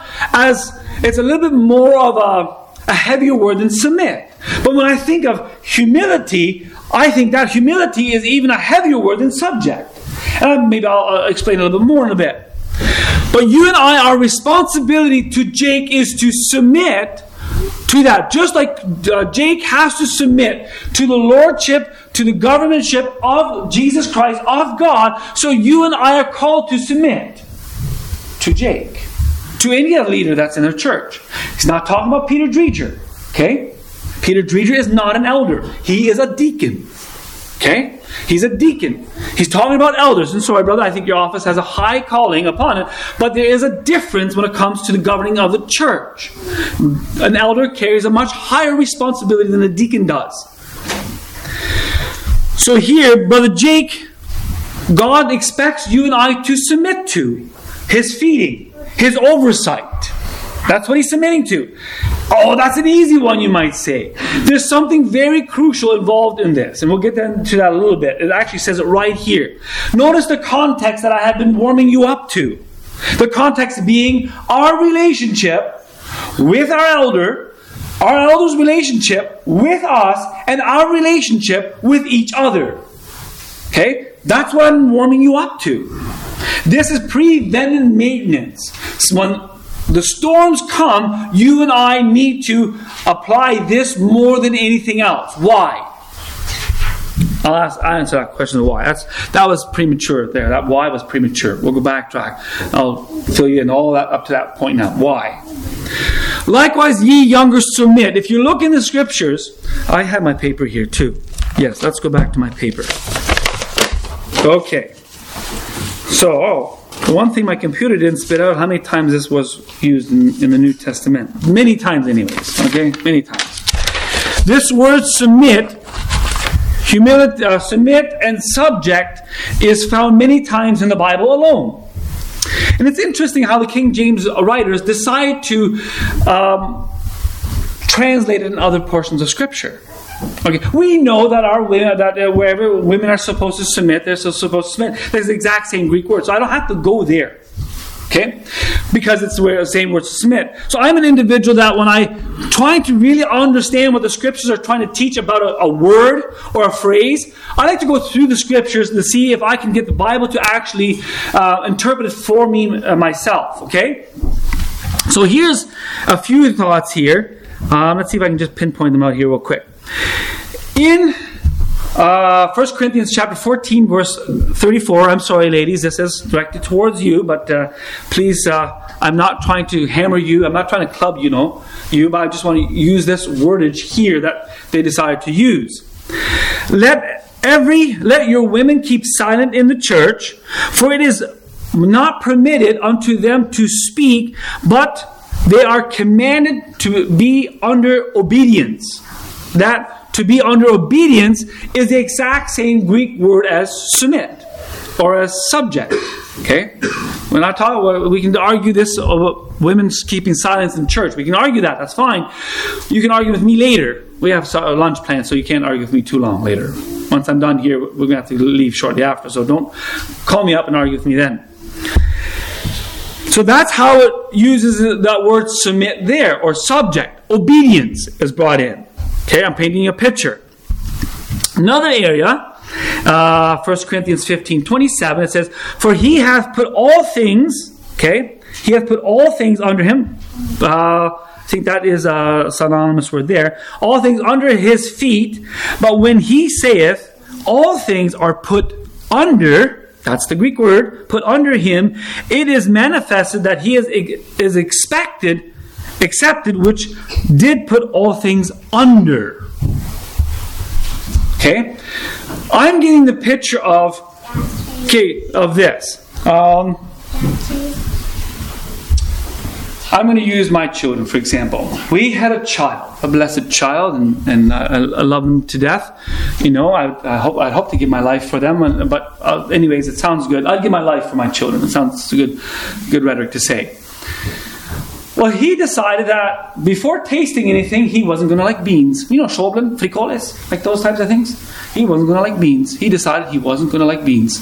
little bit more of a heavier word than submit. But when I think of humility, I think that humility is even a heavier word than subject. And maybe I'll explain a little bit more in a bit. But you and I, our responsibility to Jake is to submit to that. Just like Jake has to submit to the lordship, to the governmentship of Jesus Christ, of God, so you and I are called to submit to Jake, to any other leader that's in their church. He's not talking about Peter Dreger, okay? Peter Dreger is not an elder. He is a deacon, okay? He's a deacon. He's talking about elders. And sorry, brother, I think your office has a high calling upon it. But there is a difference when it comes to the governing of the church. An elder carries a much higher responsibility than a deacon does. So here, Brother Jake, God expects you and I to submit to his feeding, his oversight. That's what he's submitting to. Oh, that's an easy one, you might say. There's something very crucial involved in this, and we'll get into that a little bit. It actually says it right here. Notice the context that I have been warming you up to. The context being our relationship with our elder's relationship with us, and our relationship with each other. Okay? That's what I'm warming you up to. This is preventive maintenance. When the storms come, you and I need to apply this more than anything else. Why? I'll answer that question of why. That was premature there. That why was premature. We'll go backtrack. I'll fill you in all that up to that point now. Why? Likewise, ye younger, submit. If you look in the scriptures, I have my paper here too. Yes, let's go back to my paper. Okay. So, the one thing my computer didn't spit out, how many times this was used in the New Testament. Many times anyways. Okay? Many times. This word submit, submit and subject is found many times in the Bible alone. And it's interesting how the King James writers decide to translate it in other portions of Scripture. Okay, we know that wherever women are supposed to submit, they're supposed to submit. There's the exact same Greek word, so I don't have to go there. Okay, because it's the same word to submit. So I'm an individual that when I trying to really understand what the Scriptures are trying to teach about a word or a phrase, I like to go through the Scriptures to see if I can get the Bible to actually interpret it for me myself. Okay, so here's a few thoughts here. Let's see if I can just pinpoint them out here real quick. In 1 Corinthians chapter 14, verse 34, I'm sorry, ladies, this is directed towards you, but please, I'm not trying to hammer you, I'm not trying to club you, but I just want to use this wordage here that they decided to use. Let your women keep silent in the church, for it is not permitted unto them to speak, but they are commanded to be under obedience. That to be under obedience is the exact same Greek word as submit or as subject. Okay? When I talk, we can argue this about women keeping silence in church. We can argue that. That's fine. You can argue with me later. We have a lunch plan, so you can't argue with me too long later. Once I'm done here, we're going to have to leave shortly after. So don't call me up and argue with me then. So that's how it uses that word submit there, or subject. Obedience is brought in. Okay, I'm painting you a picture. Another area, 1 Corinthians 15:27, it says, for he hath put all things, okay, he hath put all things under him. I think that is a synonymous word there. All things under his feet. But when he saith, all things are put under, that's the Greek word, put under him, it is manifested that he is accepted, which did put all things under. Okay? I'm getting the picture of this. I'm going to use my children, for example. We had a child, a blessed child, and I love them to death. I'd hope to give my life for them, but anyways, it sounds good. I'd give my life for my children. It sounds good rhetoric to say. Well, he decided that before tasting anything, he wasn't going to like beans. Schoblen, frijoles, like those types of things. He wasn't going to like beans. He decided he wasn't going to like beans.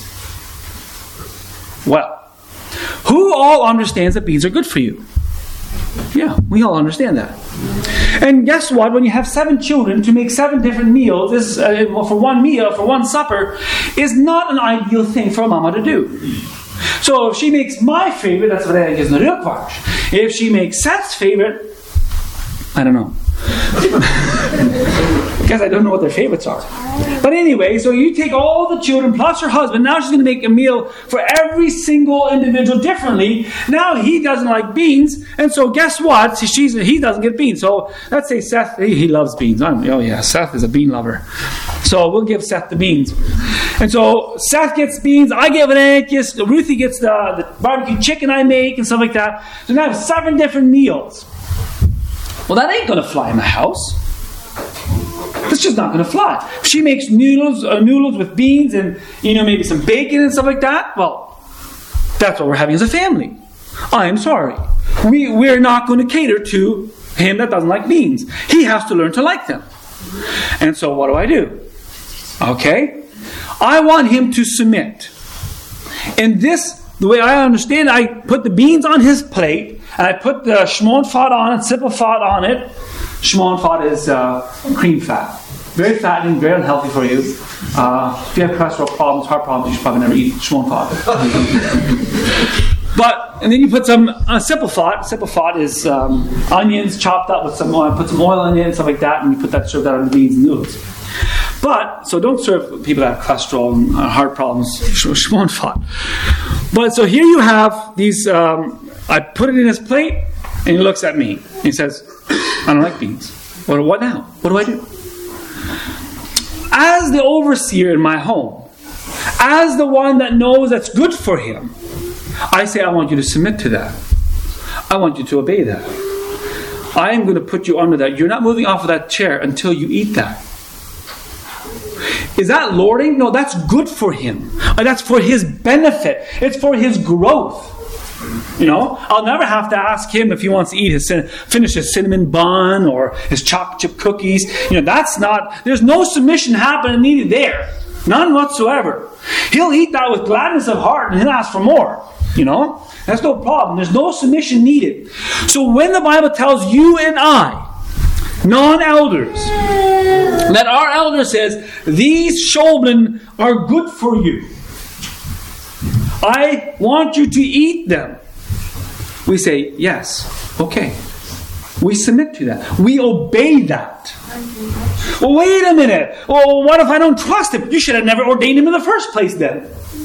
Well, who all understands that beans are good for you? Yeah, we all understand that. And guess what? When you have 7 children, to make 7 different meals is for one meal, for one supper, is not an ideal thing for a mama to do. So if she makes my favorite, that's what I guess, rökvarsh. If she makes Seth's favorite, I don't know. Because I don't know what their favorites are. But anyway, so you take all the children plus her husband. Now she's going to make a meal for every single individual differently. Now he doesn't like beans, and so guess what? He doesn't get beans. So let's say Seth, he loves beans. Oh yeah, Seth is a bean lover. So we'll give Seth the beans. And so Seth gets beans, I give an egg, Ruthie gets the barbecue chicken I make and stuff like that. So now I have 7 different meals. Well, that ain't going to fly in my house. It's just not going to fly. If she makes noodles with beans and maybe some bacon and stuff like that, well, that's what we're having as a family. I'm sorry. We're not going to cater to him that doesn't like beans. He has to learn to like them. And so what do? Okay? I want him to submit. And this, the way I understand it, I put the beans on his plate, and I put the shmon fat on it, sippa fat on it. Shmon fat is cream fat. Very fattening, very unhealthy for you. If you have cholesterol problems, heart problems, you should probably never eat shmon fat. And then you put some sippa fat. Sippa fat is onions chopped up with some oil. Put some oil in it and stuff like that, and you serve that on the beans and noodles. So don't serve people that have cholesterol and heart problems shmon fat. But so here you have these. I put it in his plate, and he looks at me. And he says, "I don't like beans. What now? What do I do?" As the overseer in my home, as the one that knows that's good for him, I say, I want you to submit to that. I want you to obey that. I am going to put you under that. You're not moving off of that chair until you eat that. Is that lording? No, that's good for him. That's for his benefit. It's for his growth. I'll never have to ask him if he wants to finish his cinnamon bun or his chocolate chip cookies. There's no submission happening needed there. None whatsoever. He'll eat that with gladness of heart and he'll ask for more. That's no problem. There's no submission needed. So when the Bible tells you and I, non-elders, that our elder says, these shoblen are good for you, I want you to eat them, we say, yes, okay. We submit to that. We obey that. Well, wait a minute. Well, what if I don't trust him? You should have never ordained him in the first place then.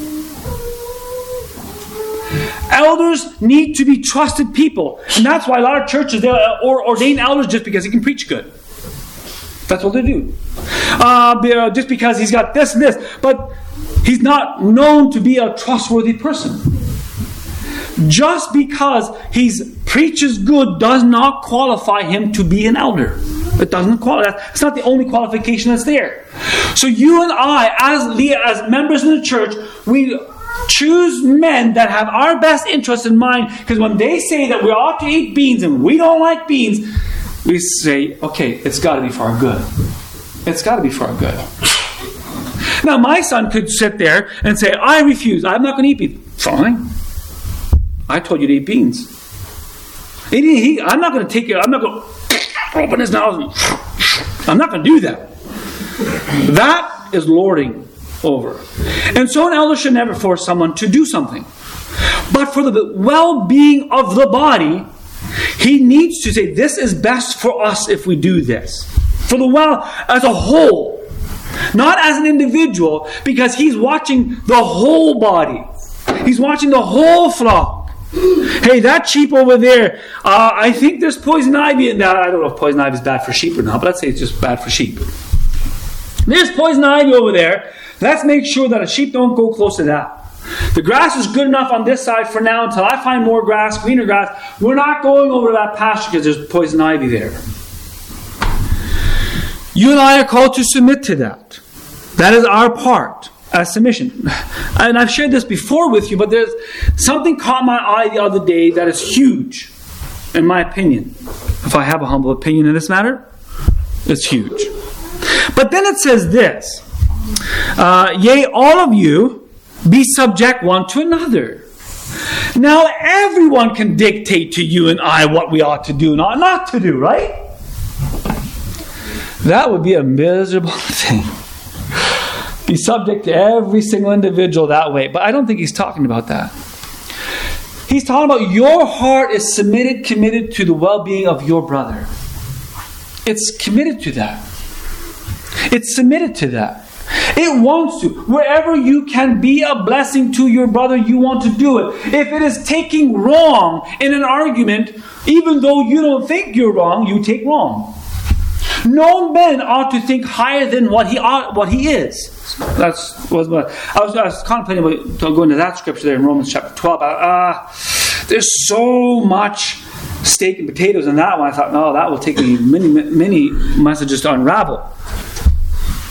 Elders need to be trusted people. And that's why a lot of churches, they ordain elders just because he can preach good. That's what they do. Just because he's got this and this. But he's not known to be a trustworthy person. Just because he preaches good does not qualify him to be an elder. It doesn't qualify. It's not the only qualification that's there. So you and I, as members in the church, we choose men that have our best interests in mind, because when they say that we ought to eat beans and we don't like beans, we say, okay, it's got to be for our good. It's got to be for our good. Now, my son could sit there and say, I refuse. I'm not going to eat beans. Fine. I told you to eat beans. I'm not going to take it. I'm not going to open his mouth. I'm not going to do that. That is lording over. And so an elder should never force someone to do something. But for the well-being of the body, he needs to say, this is best for us if we do this. For the as a whole. Not as an individual, because he's watching the whole body. He's watching the whole flock. Hey, that sheep over there, I think there's poison ivy in that. I don't know if poison ivy is bad for sheep or not, but let's say it's just bad for sheep. There's poison ivy over there. Let's make sure that a sheep don't go close to that. The grass is good enough on this side for now until I find more grass, greener grass. We're not going over to that pasture because there's poison ivy there. You and I are called to submit to that. That is our part as submission. And I've shared this before with you, but there's something caught my eye the other day that is huge, in my opinion. If I have a humble opinion in this matter, it's huge. But then it says this, yea, all of you be subject one to another. Now everyone can dictate to you and I what we ought to do, not to do, right? That would be a miserable thing. Be subject to every single individual that way. But I don't think he's talking about that. He's talking about your heart is committed to the well-being of your brother. It's committed to that. It's submitted to that. It wants to. Wherever you can be a blessing to your brother, you want to do it. If it is taking wrong in an argument, even though you don't think you're wrong, you take wrong. No man ought to think higher than what he is. I was contemplating about going to that scripture there in Romans chapter 12. There's so much steak and potatoes in that one. I thought, no, that will take me many messages to unravel.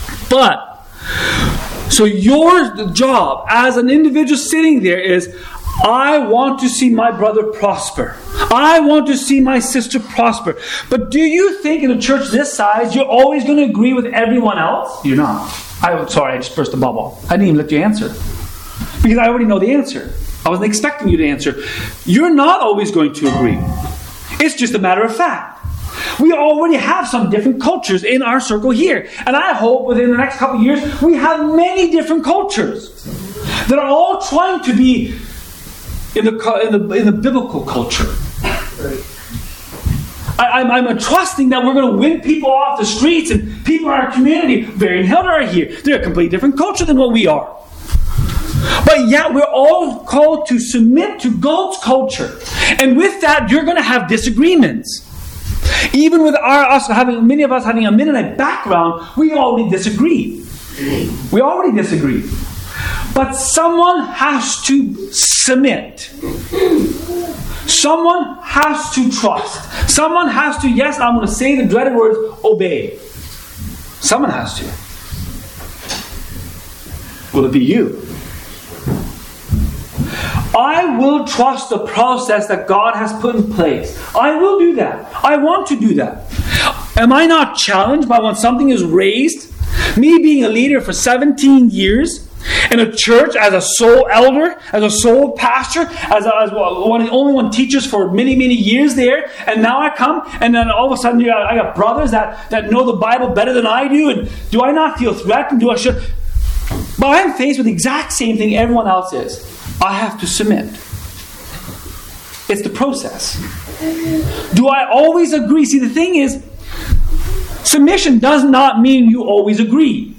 But so your job as an individual sitting there is, I want to see my brother prosper. I want to see my sister prosper. But do you think in a church this size, you're always going to agree with everyone else? You're not. Sorry, I just burst a bubble. I didn't even let you answer. Because I already know the answer. I wasn't expecting you to answer. You're not always going to agree. It's just a matter of fact. We already have some different cultures in our circle here. And I hope within the next couple of years, we have many different cultures that are all trying to be in the biblical culture. I'm trusting that we're going to win people off the streets and people in our community. Barry and Hilda are here. They're a completely different culture than what we are. But yet we're all called to submit to God's culture. And with that, you're going to have disagreements. Even with many of us having a Mennonite background, we already disagree. We already disagree. But someone has to submit. Someone has to trust. Someone has to, yes, I'm going to say the dreaded words, obey. Someone has to. Will it be you? I will trust the process that God has put in place. I will do that. I want to do that. Am I not challenged by when something is raised? Me being a leader for 17 years in a church as a sole elder, as a sole pastor, as only one teachers for many, many years there, and now I come and then all of a sudden I got brothers that know the Bible better than I do, and do I not feel threatened? Do I should? But I'm faced with the exact same thing everyone else is. I have to submit. It's the process. Do I always agree? See, the thing is, submission does not mean you always agree.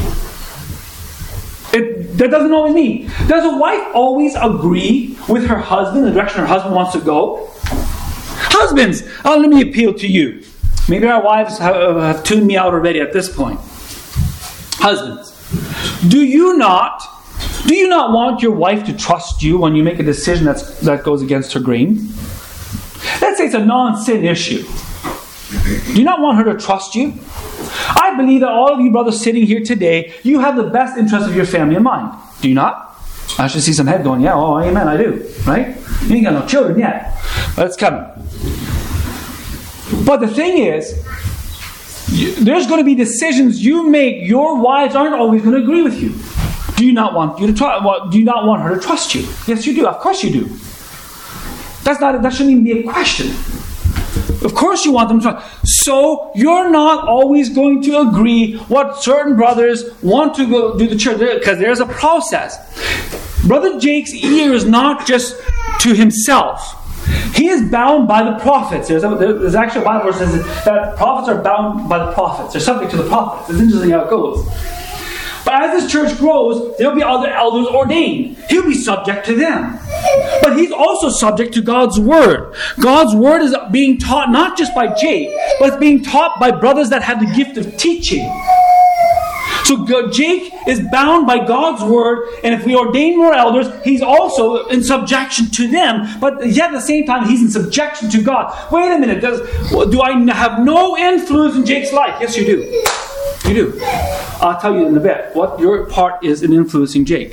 That doesn't always mean. Does a wife always agree with her husband, the direction her husband wants to go? Husbands, let me appeal to you. Maybe our wives have tuned me out already at this point. Husbands, do you not want your wife to trust you when you make a decision that goes against her grain? Let's say it's a non-sin issue. Do you not want her to trust you? I believe that all of you brothers sitting here today, you have the best interest of your family in mind. Do you not? I should see some head going, yeah, oh, amen, I do. Right? You ain't got no children yet. But it's coming. But the thing is, there's going to be decisions you make. Your wives aren't always going to agree with you. Do you not want you to do you not want her to trust you? Yes, you do. Of course you do. That shouldn't even be a question. Of course you want them to trust. So you're not always going to agree what certain brothers want to go do the church, because there's a process. Brother Jake's ear is not just to himself. He is bound by the prophets. There's actually a Bible verse that says that prophets are bound by the prophets. They're subject to the prophets. It's interesting how it goes. But as this church grows, there'll be other elders ordained. He'll be subject to them. But he's also subject to God's Word. God's Word is being taught not just by Jake, but it's being taught by brothers that have the gift of teaching. So Jake is bound by God's Word, and if we ordain more elders, he's also in subjection to them. But yet at the same time, he's in subjection to God. Wait a minute, do I have no influence in Jake's life? Yes, you do. You do. I'll tell you in a bit what your part is in influencing Jake.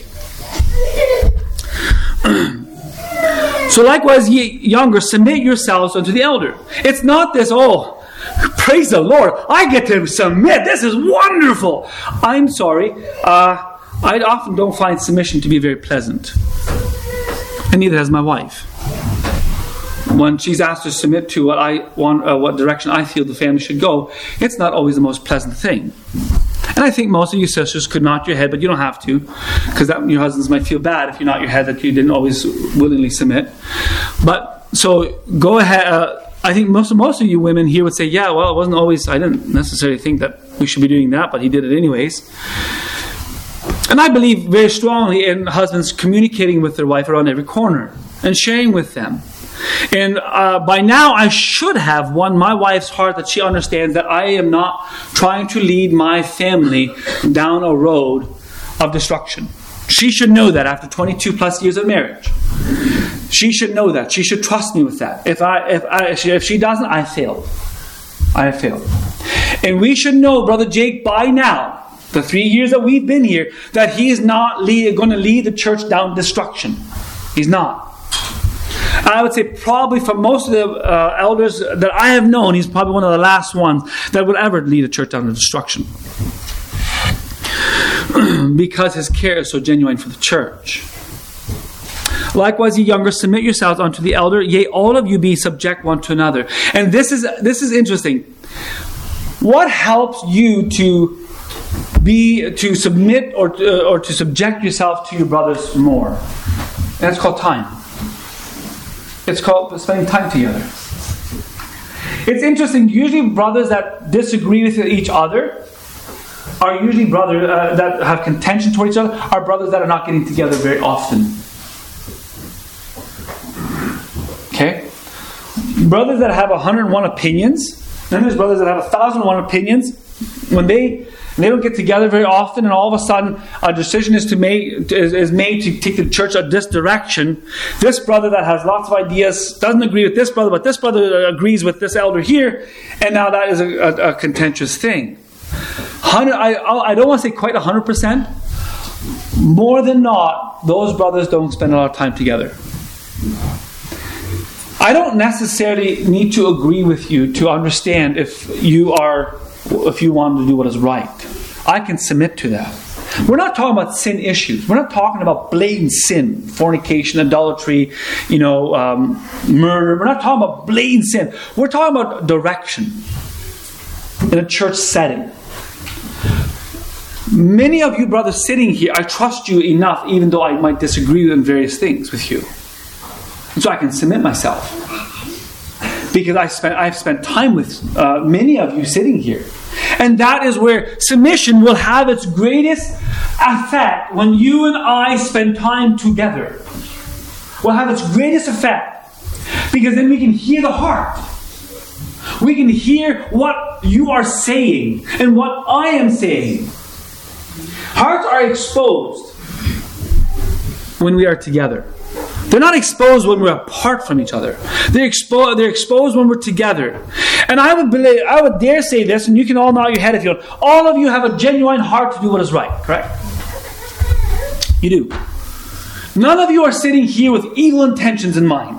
So likewise, ye younger, submit yourselves unto the elder. It's not this, praise the Lord, I get to submit. This is wonderful. I'm sorry. I often don't find submission to be very pleasant. And neither has my wife. When she's asked to submit to what I want, what direction I feel the family should go, it's not always the most pleasant thing. And I think most of you sisters could nod your head, but you don't have to, because your husbands might feel bad if you nod your head that you didn't always willingly submit. But so go ahead. I think most of you women here would say, yeah, well, it wasn't always. I didn't necessarily think that we should be doing that, but he did it anyways. And I believe very strongly in husbands communicating with their wife around every corner and sharing with them. And by now I should have won my wife's heart, that she understands that I am not trying to lead my family down a road of destruction. She should know that after 22 plus years of marriage. She should know that. She should trust me with that. If she doesn't, I failed. I have failed. And we should know, Brother Jake, by now, the 3 years that we've been here, that he is not going to lead the church down destruction. He's not. I would say probably for most of the elders that I have known, he's probably one of the last ones that would ever lead a church down to destruction. Because his care is so genuine for the church. Likewise, ye younger, submit yourselves unto the elder. Yea, all of you be subject one to another. And this is interesting. What helps you to submit or to subject yourself to your brothers more? And that's called time. It's called spending time together. It's interesting. Usually, brothers that disagree with each other are usually brothers that have contention toward each other. Are brothers that are not getting together very often. Okay, brothers that have 101 opinions. Then there's brothers that have 1,001 opinions. When they don't get together very often, and all of a sudden a decision is made to take the church in this direction. This brother that has lots of ideas doesn't agree with this brother, but this brother agrees with this elder here, and now that is a contentious thing. I don't want to say quite 100%. More than not, those brothers don't spend a lot of time together. I don't necessarily need to agree with you to understand if you want to do what is right. I can submit to that. We're not talking about sin issues. We're not talking about blatant sin, fornication, adultery, murder. We're not talking about blatant sin. We're talking about direction in a church setting. Many of you brothers sitting here, I trust you enough, even though I might disagree on various things with you. And so I can submit myself. Because I've spent time with many of you sitting here. And that is where submission will have its greatest effect when you and I spend time together. Will have its greatest effect. Because then we can hear the heart. We can hear what you are saying and what I am saying. Hearts are exposed when we are together. They're not exposed when we're apart from each other. They're exposed when we're together. And I would dare say this, and you can all nod your head if you want. All of you have a genuine heart to do what is right, correct? You do. None of you are sitting here with evil intentions in mind.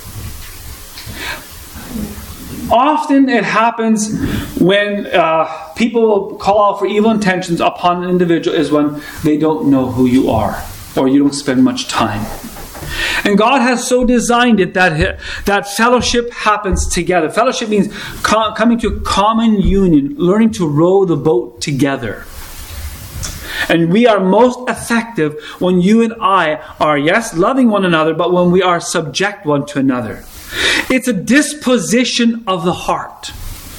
Often it happens when people call out for evil intentions upon an individual is when they don't know who you are, or you don't spend much time. And God has so designed it that fellowship happens together. Fellowship means coming to a common union, learning to row the boat together. And we are most effective when you and I are, yes, loving one another, but when we are subject one to another. It's a disposition of the heart.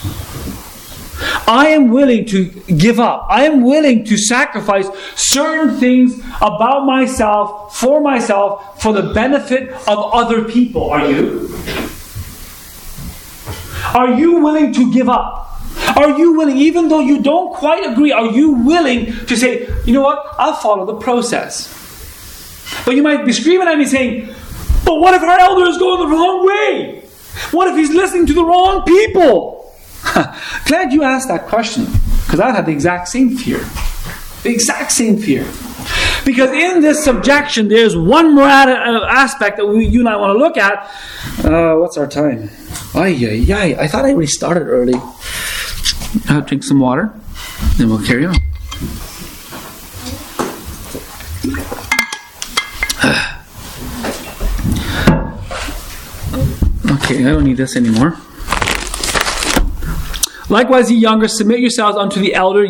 I am willing to give up. I am willing to sacrifice certain things about myself, for the benefit of other people. Are you? Are you willing to give up? Are you willing, even though you don't quite agree, are you willing to say, you know what, I'll follow the process? But you might be screaming at me saying, but what if our elder is going the wrong way? What if he's listening to the wrong people? Glad you asked that question, because I've had the exact same fear. The exact same fear. Because in this subjection, there's one more aspect that you and I want to look at. What's our time? I thought I already started early. I'll drink some water, then we'll carry on. Okay, I don't need this anymore. Likewise, ye younger, submit yourselves unto the elder.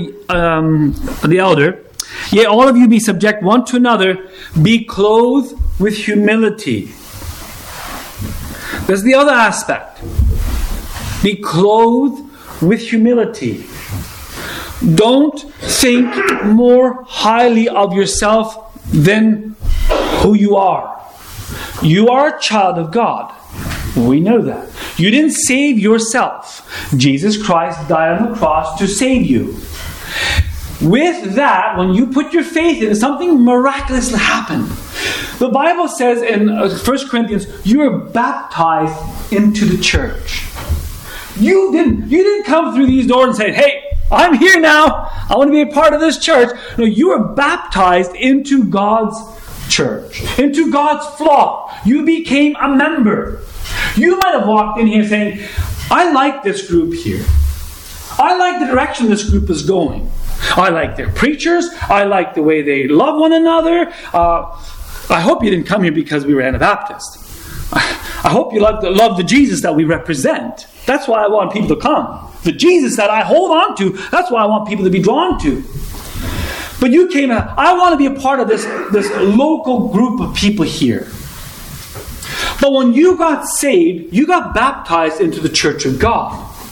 Yea, all of you be subject one to another. Be clothed with humility. There's the other aspect. Be clothed with humility. Don't think more highly of yourself than who you are. You are a child of God. We know that. You didn't save yourself. Jesus Christ died on the cross to save you. With that, when you put your faith in, something miraculous happened. The Bible says in 1 Corinthians, you were baptized into the church. You didn't come through these doors and say, hey, I'm here now. I want to be a part of this church. No, you were baptized into God's church, into God's flock. You became a member. You might have walked in here saying, I like this group here. I like the direction this group is going. I like their preachers. I like the way they love one another. I hope you didn't come here because we were Anabaptist. I hope you love the Jesus that we represent. That's why I want people to come. The Jesus that I hold on to, that's why I want people to be drawn to. But you came out, I want to be a part of this local group of people here. But when you got saved, you got baptized into the church of God.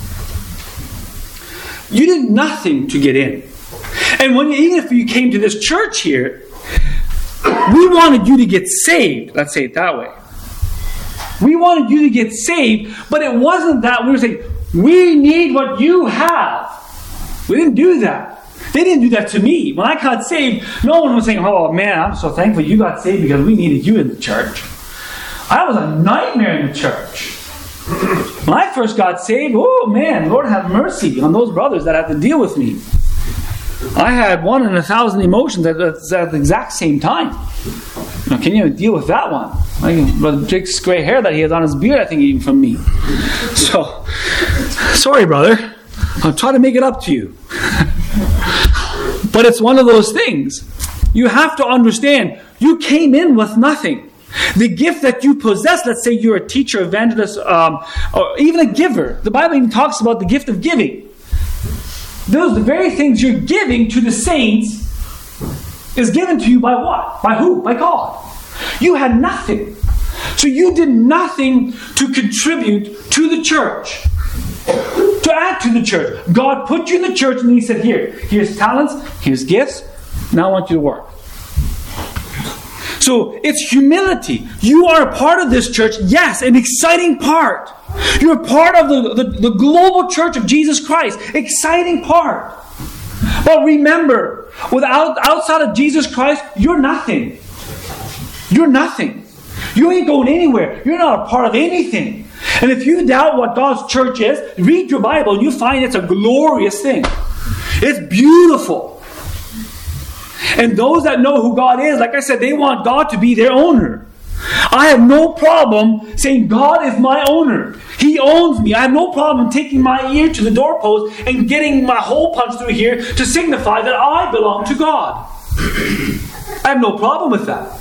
You did nothing to get in. And even if you came to this church here, we wanted you to get saved. Let's say it that way. We wanted you to get saved, but it wasn't that. We were saying, we need what you have. We didn't do that. They didn't do that to me. When I got saved, no one was saying, oh man, I'm so thankful you got saved because we needed you in the church. I was a nightmare in the church. When I first got saved, oh man, Lord have mercy on those brothers that had to deal with me. I had 1 in 1,000 emotions at the exact same time. Now, can you even deal with that one? Brother Jake's gray hair that he has on his beard, I think, even from me. So, sorry, brother. I'll try to make it up to you. But it's one of those things. You have to understand, you came in with nothing. The gift that you possess, let's say you're a teacher, evangelist, or even a giver. The Bible even talks about the gift of giving. Those the very things you're giving to the saints is given to you by what? By who? By God. You had nothing. So you did nothing to contribute to the church. To add to the church. God put you in the church and He said, here's talents, here's gifts, now I want you to work. So it's humility. You are a part of this church. Yes, an exciting part. You're a part of the global church of Jesus Christ. Exciting part. But remember, outside of Jesus Christ, you're nothing. You're nothing. You ain't going anywhere. You're not a part of anything. And if you doubt what God's church is, read your Bible and you find it's a glorious thing. It's beautiful. And those that know who God is, like I said, they want God to be their owner. I have no problem saying God is my owner. He owns me. I have no problem taking my ear to the doorpost and getting my hole punched through here to signify that I belong to God. I have no problem with that.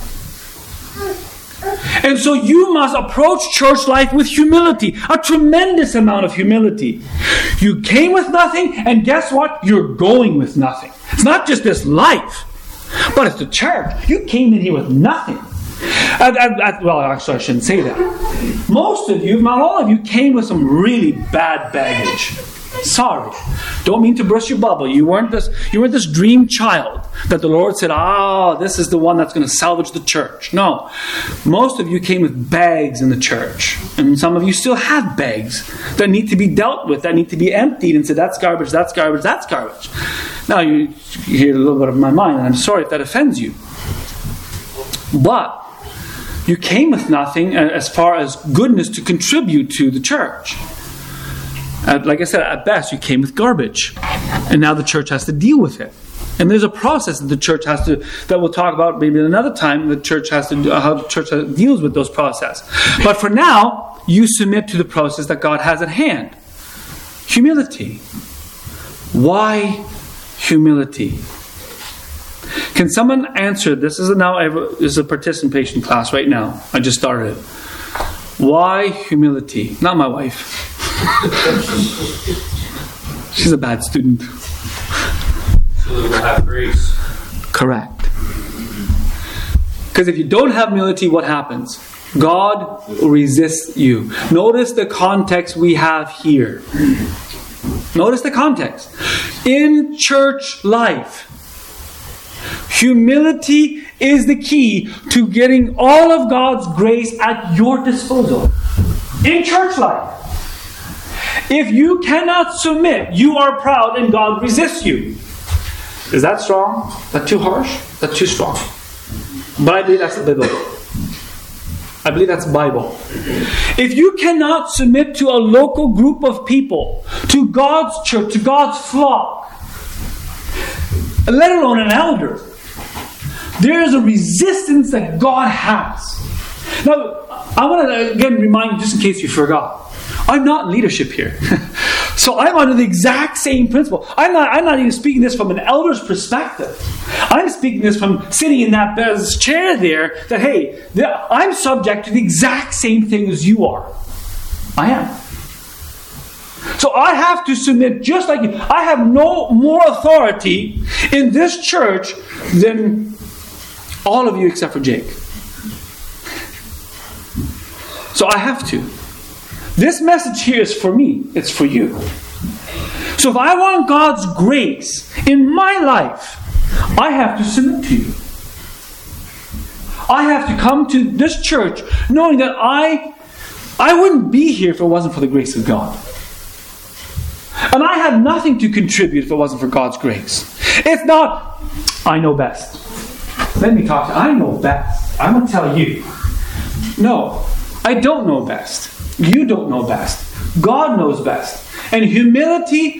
And so you must approach church life with humility. A tremendous amount of humility. You came with nothing, and guess what? You're going with nothing. It's not just this life, but it's the church. You came in here with nothing. Well, actually, I shouldn't say that. Most of you, if not all of you, came with some really bad baggage. Sorry. Don't mean to burst your bubble. You weren't this dream child that the Lord said, this is the one that's going to salvage the church. No. Most of you came with bags in the church. And some of you still have bags that need to be dealt with, that need to be emptied and said, that's garbage, that's garbage, that's garbage. Now you hear a little bit of my mind, and I'm sorry if that offends you. But you came with nothing as far as goodness to contribute to the church. Like I said, at best, you came with garbage. And now the church has to deal with it. And there's a process that the church has to, that we'll talk about maybe another time, the church has to, how the church deals with those processes. But for now, you submit to the process that God has at hand. Humility. Why humility? Can someone answer, this is a participation class right now. I just started. Why humility? Not my wife. She's a bad student. So that we'll have grace. Correct. Because if you don't have humility, what happens? God resists you. Notice the context we have here. Notice the context. In church life, humility is the key to getting all of God's grace at your disposal. In church life. If you cannot submit, you are proud and God resists you. Is that strong? Is that too harsh? Is that too strong? But I believe that's the Bible. I believe that's Bible. If you cannot submit to a local group of people, to God's church, to God's flock, let alone an elder, There is a resistance that God has. Now, I want to again remind you, just in case you forgot, I'm not in leadership here. So I'm under the exact same principle. I'm not even speaking this from an elder's perspective. I'm speaking this from sitting in that chair there, that hey, I'm subject to the exact same thing as you are. I am. So I have to submit just like you. I have no more authority in this church than all of you except for Jake. So I have to. This message here is for me. It's for you. So if I want God's grace in my life, I have to submit to you. I have to come to this church knowing that I wouldn't be here if it wasn't for the grace of God. And I have nothing to contribute if it wasn't for God's grace. It's not, I know best. Let me talk to you. I know best. I'm going to tell you. No, I don't know best. You don't know best. God knows best. And humility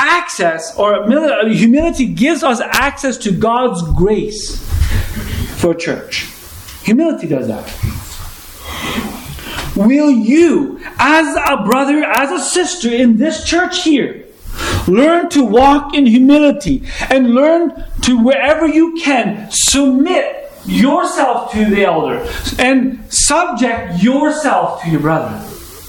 gives us access to God's grace for a church. Humility does that. Will you, as a brother, as a sister in this church here, learn to walk in humility and learn to, wherever you can, submit yourself to the elder and subject yourself to your brother?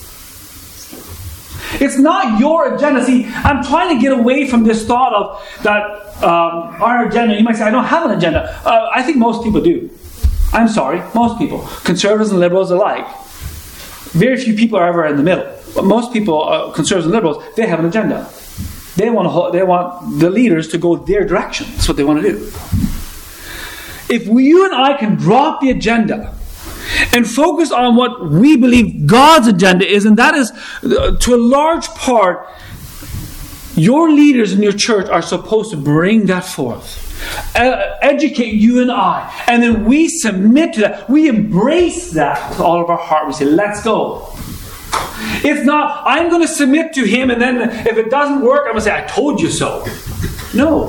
It's not your agenda. See, I'm trying to get away from this thought of that our agenda. You might say, I don't have an agenda. I think most people do. I'm sorry, most people. Conservatives and liberals alike. Very few people are ever in the middle. But most people, conservatives and liberals, they have an agenda. They want the leaders to go their direction. That's what they want to do. If you and I can drop the agenda and focus on what we believe God's agenda is, and that is, to a large part, your leaders in your church are supposed to bring that forth. Educate you and I. And then we submit to that. We embrace that with all of our heart. We say, let's go. If not, I'm going to submit to him, and then if it doesn't work, I'm going to say, I told you so. No.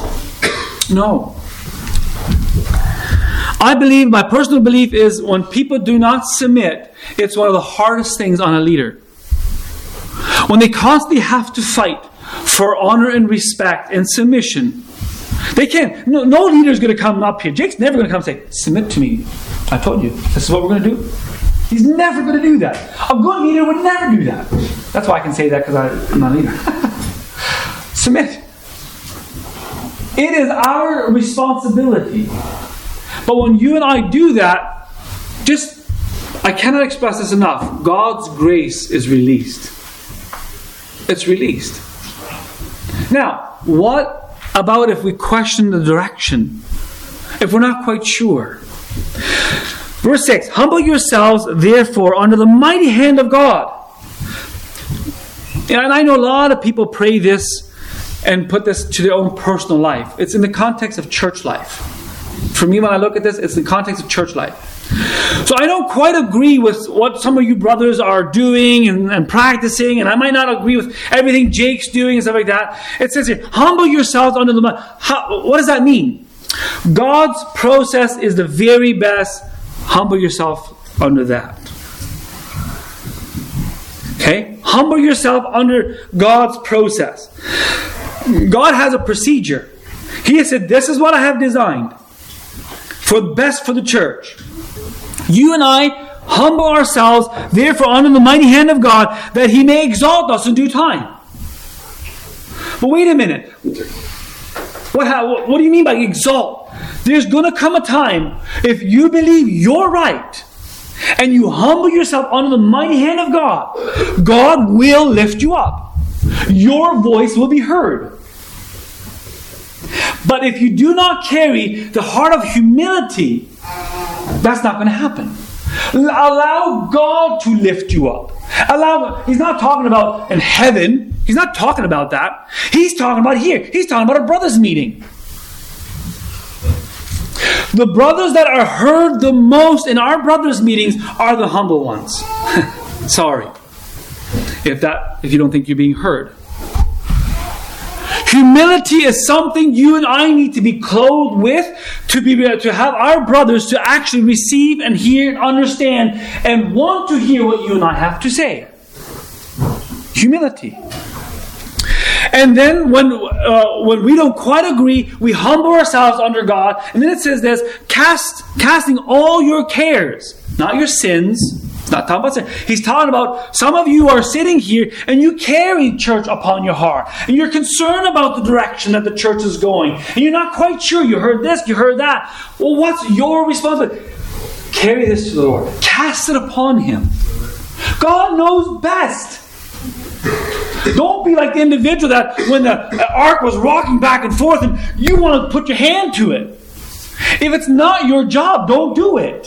I believe, my personal belief is, when people do not submit, it's one of the hardest things on a leader. When they constantly have to fight for honor and respect and submission, they can't. No leader is going to come up here. Jake's never going to come and say, submit to me. I told you, this is what we're going to do. He's never going to do that. A good leader would never do that. That's why I can say that, because I'm not a leader. Submit. It is our responsibility. But when you and I do that, I cannot express this enough. God's grace is released. It's released. Now, what about if we question the direction? If we're not quite sure? Verse 6, humble yourselves, therefore, under the mighty hand of God. And I know a lot of people pray this and put this to their own personal life. It's in the context of church life. For me, when I look at this, it's in the context of church life. So I don't quite agree with what some of you brothers are doing and practicing, and I might not agree with everything Jake's doing and stuff like that. It says here, humble yourselves under the... What does that mean? God's process is the very best. Humble yourself under that. Okay? Humble yourself under God's process. God has a procedure. He has said, this is what I have designed for the best for the church. You and I humble ourselves, therefore, under the mighty hand of God, that He may exalt us in due time. But wait a minute. What do you mean by exalt? There's going to come a time, if you believe you're right, and you humble yourself under the mighty hand of God, God will lift you up. Your voice will be heard. But if you do not carry the heart of humility, that's not going to happen. Allow God to lift you up. He's not talking about in heaven. He's not talking about that. He's talking about here. He's talking about a brothers' meeting. The brothers that are heard the most in our brothers' meetings are the humble ones. Sorry. If you don't think you're being heard. Humility is something you and I need to be clothed with to have our brothers to actually receive and hear and understand and want to hear what you and I have to say. Humility. And then when we don't quite agree, we humble ourselves under God. And then it says this, casting all your cares, not your sins. It's not talking about sin. He's talking about some of you are sitting here and you carry church upon your heart. And you're concerned about the direction that the church is going. And you're not quite sure. You heard this, you heard that. Well, what's your responsibility? Carry this to the Lord. Cast it upon Him. God knows best. Don't be like the individual that when the ark was rocking back and forth and you want to put your hand to it. If it's not your job, don't do it.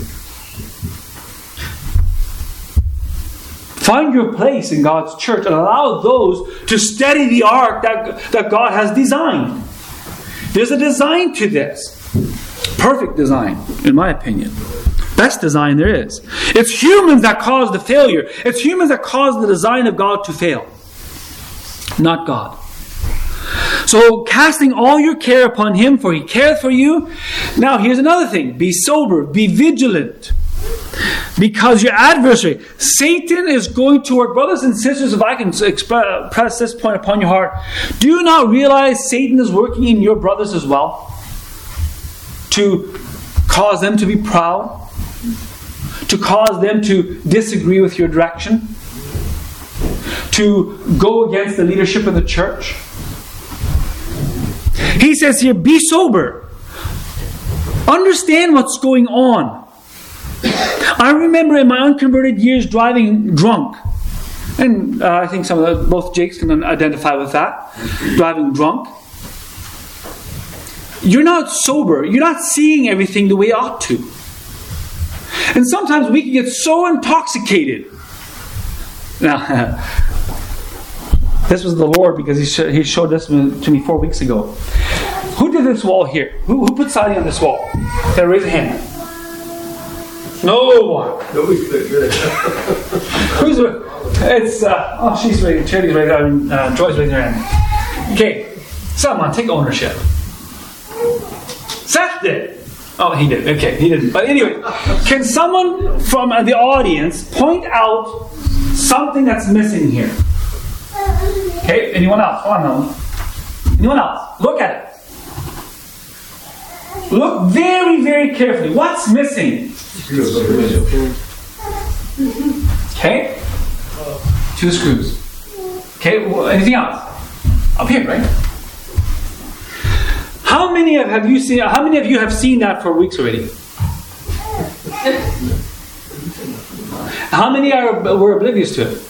Find your place in God's church and allow those to steady the ark that God has designed. There's a design to this. Perfect design, in my opinion. Best design there is. It's humans that cause the failure. It's humans that cause the design of God to fail. Not God. So casting all your care upon Him, for He careth for you. Now here's another thing. Be sober. Be vigilant. Because your adversary, Satan, is going to work. Brothers and sisters, if I can press this point upon your heart, do you not realize Satan is working in your brothers as well? To cause them to be proud? To cause them to disagree with your direction? To go against the leadership of the church? He says here, be sober. Understand what's going on. I remember in my unconverted years driving drunk. And I think both Jakes can identify with that. Driving drunk. You're not sober. You're not seeing everything the way you ought to. And sometimes we can get so intoxicated. Now, this was the Lord because He showed this to me 4 weeks ago. Who did this wall here? Who put siding on this wall? Can I raise a hand? No one. Nobody's good. Who's it's she's raising. Charity's raising. Joy's raising her hand. Okay, someone take ownership. Seth did. Oh, he did. Okay, he didn't. But anyway, can someone from the audience point out something that's missing here? Okay, anyone else? Come on, Melanie. Anyone else? Look at it. Look very, very carefully. What's missing? Okay. 2 screws. Okay, well, anything else? Up here, right? How many of you have seen that for weeks already? How many were oblivious to it?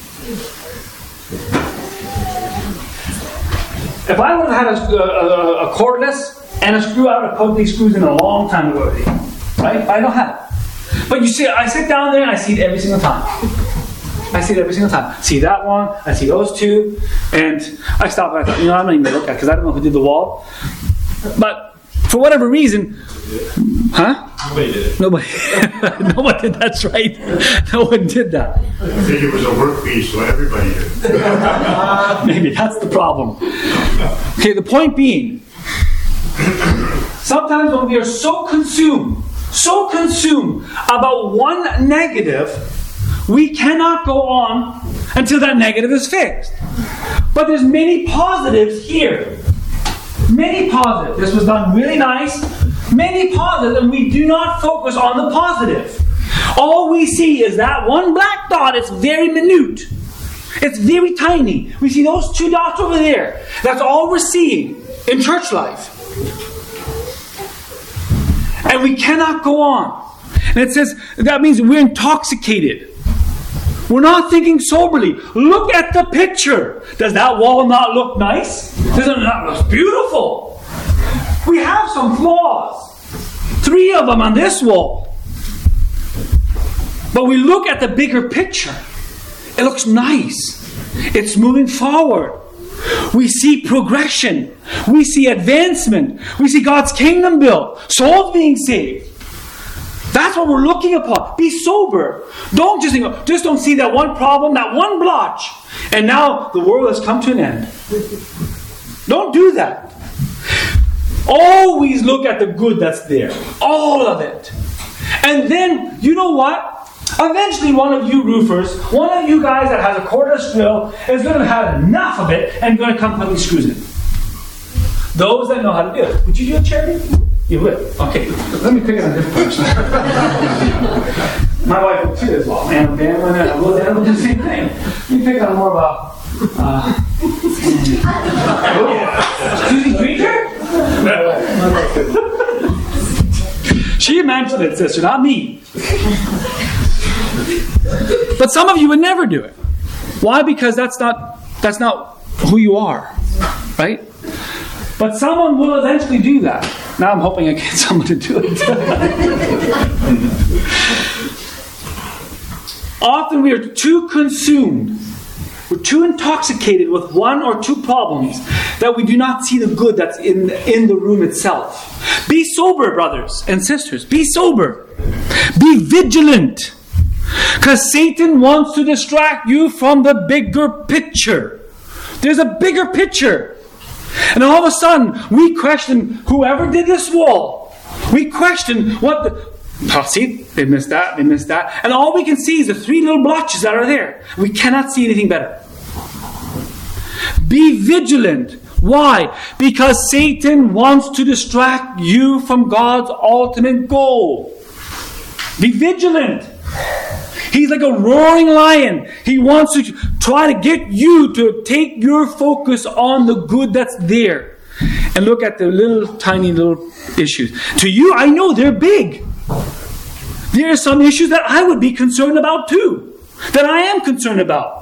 If I would have had a cordless and a screw out, I'd put these screws in a long time ago already. Right? I don't have it. But you see, I sit down there and I see it every single time. I see it every single time. See that one, I see those two, and I stop and I thought, I'm not even going to look at it because I don't know who did the wall. But for whatever reason, Nobody did it. Nobody did. That's right. No one did that. I think it was a work piece, so everybody did. Maybe that's the problem. Okay, the point being, sometimes when we are so consumed about one negative, we cannot go on until that negative is fixed. But there's many positives here. Many positives. This was done really nice. Many positives, and we do not focus on the positive. All we see is that one black dot. It's very minute. It's very tiny. We see those 2 dots over there. That's all we're seeing in church life. And we cannot go on. And it says that means we're intoxicated. We're not thinking soberly. Look at the picture. Does that wall not look nice? Does it not look beautiful? We have some flaws. 3 of them on this wall. But we look at the bigger picture. It looks nice. It's moving forward. We see progression. We see advancement. We see God's kingdom built. Souls being saved. That's what we're looking upon. Be sober. Don't just don't see that one problem, that one blotch, and now the world has come to an end. Don't do that. Always look at the good that's there. All of it. And then, you know what? Eventually one of you roofers, one of you guys that has a cordless drill is going to have enough of it and going to come put these screws in. Those that know how to do it. Would you do it, Charity? You would. Okay, let me pick it on a different person. My wife would too as well. And Dan would do the same thing. Let me pick on more about Susie Preacher? She mentioned it, sister, not me. But some of you would never do it. Why? Because that's not who you are, right? But someone will eventually do that. Now I'm hoping I get someone to do it. Often we are too consumed, we're too intoxicated with one or two problems that we do not see the good that's in the room itself. Be sober, brothers and sisters. Be sober. Be vigilant. Because Satan wants to distract you from the bigger picture. There's a bigger picture. And all of a sudden, we question whoever did this wall. We question what the... Oh, see, they missed that, they missed that. And all we can see is the 3 little blotches that are there. We cannot see anything better. Be vigilant. Why? Because Satan wants to distract you from God's ultimate goal. Be vigilant. He's like a roaring lion. He wants to try to get you to take your focus on the good that's there. And look at the little tiny little issues. To you, I know they're big. There are some issues that I would be concerned about too. That I am concerned about.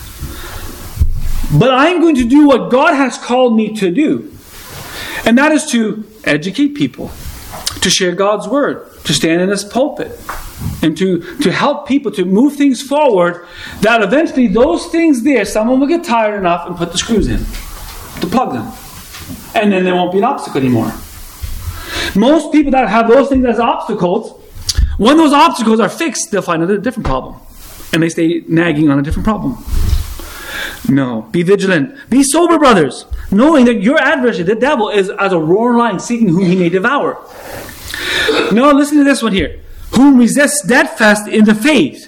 But I'm going to do what God has called me to do. And that is to educate people. To share God's word. To stand in this pulpit. And to help people to move things forward, that eventually those things there, someone will get tired enough and put the screws in. To plug them. And then there won't be an obstacle anymore. Most people that have those things as obstacles, when those obstacles are fixed, they'll find a different problem. And they stay nagging on a different problem. No. Be vigilant. Be sober, brothers. Knowing that your adversary, the devil, is as a roaring lion seeking whom he may devour. No, listen to this one here. Whom resist steadfast in the faith,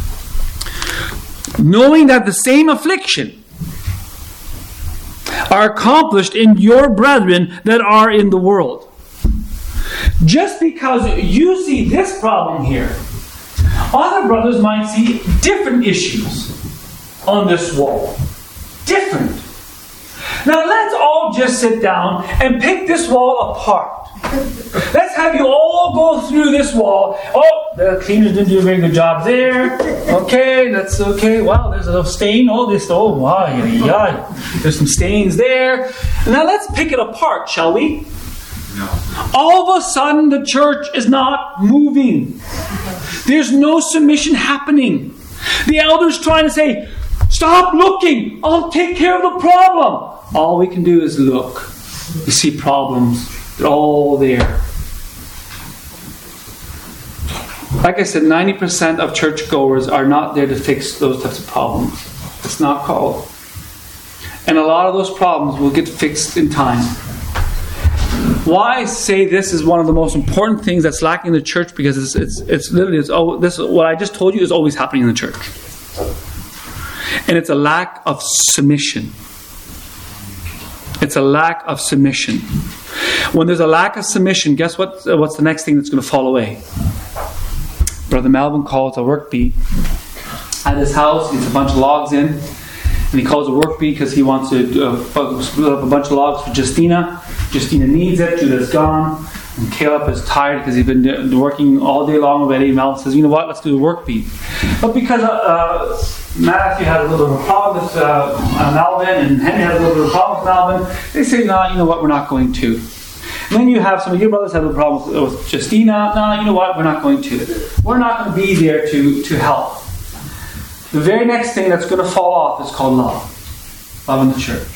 knowing that the same affliction are accomplished in your brethren that are in the world. Just because you see this problem here, other brothers might see different issues on this wall. Different. Now let's all just sit down and pick this wall apart. Let's have you all go through this wall. Oh, the cleaners didn't do a very good job there. Okay, that's okay. Wow, there's a little stain. Oh, wow, yeah. There's some stains there. Now let's pick it apart, shall we? No. All of a sudden, the church is not moving. There's no submission happening. The elders trying to say, stop looking. I'll take care of the problem. All we can do is look. You see problems. They're all there. Like I said, 90% of churchgoers are not there to fix those types of problems. It's not called. And a lot of those problems will get fixed in time. Why I say this is one of the most important things that's lacking in the church, because it's literally this what I just told you is always happening in the church. And it's a lack of submission. It's a lack of submission. When there's a lack of submission, guess what's the next thing that's going to fall away? Brother Melvin calls a work bee at his house. He gets a bunch of logs in, and he calls a work bee because he wants to split up a bunch of logs for Justina. Justina needs it. Judah's gone. And Caleb is tired because he's been working all day long already. Melvin says, you know what, let's do a work bee. But because Matthew had a little bit of a problem with Melvin, and Henry had a little bit of a problem with Melvin, they say, no, you know what, we're not going to. And then you have some of your brothers have a problem with Justina. No, you know what, we're not going to. We're not going to be there to help. The very next thing that's going to fall off is called love. Love in the church.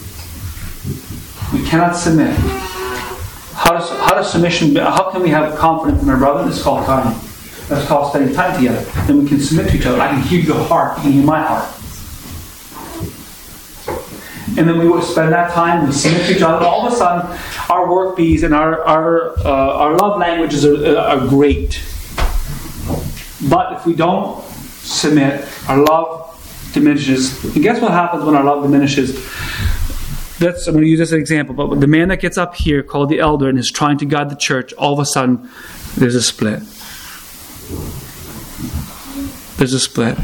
We cannot submit. How does submission? How can we have confidence in our brother? It's called time. That's called spending time together. Then we can submit to each other. I can hear your heart. You can hear my heart. and then we would spend that time, we submit to each other, and all of a sudden, our work bees and our love languages are great. But if we don't submit, our love diminishes. And guess what happens when our love diminishes? I'm going to use this as an example, but the man that gets up here, called the elder, and is trying to guide the church, all of a sudden, there's a split. There's a split.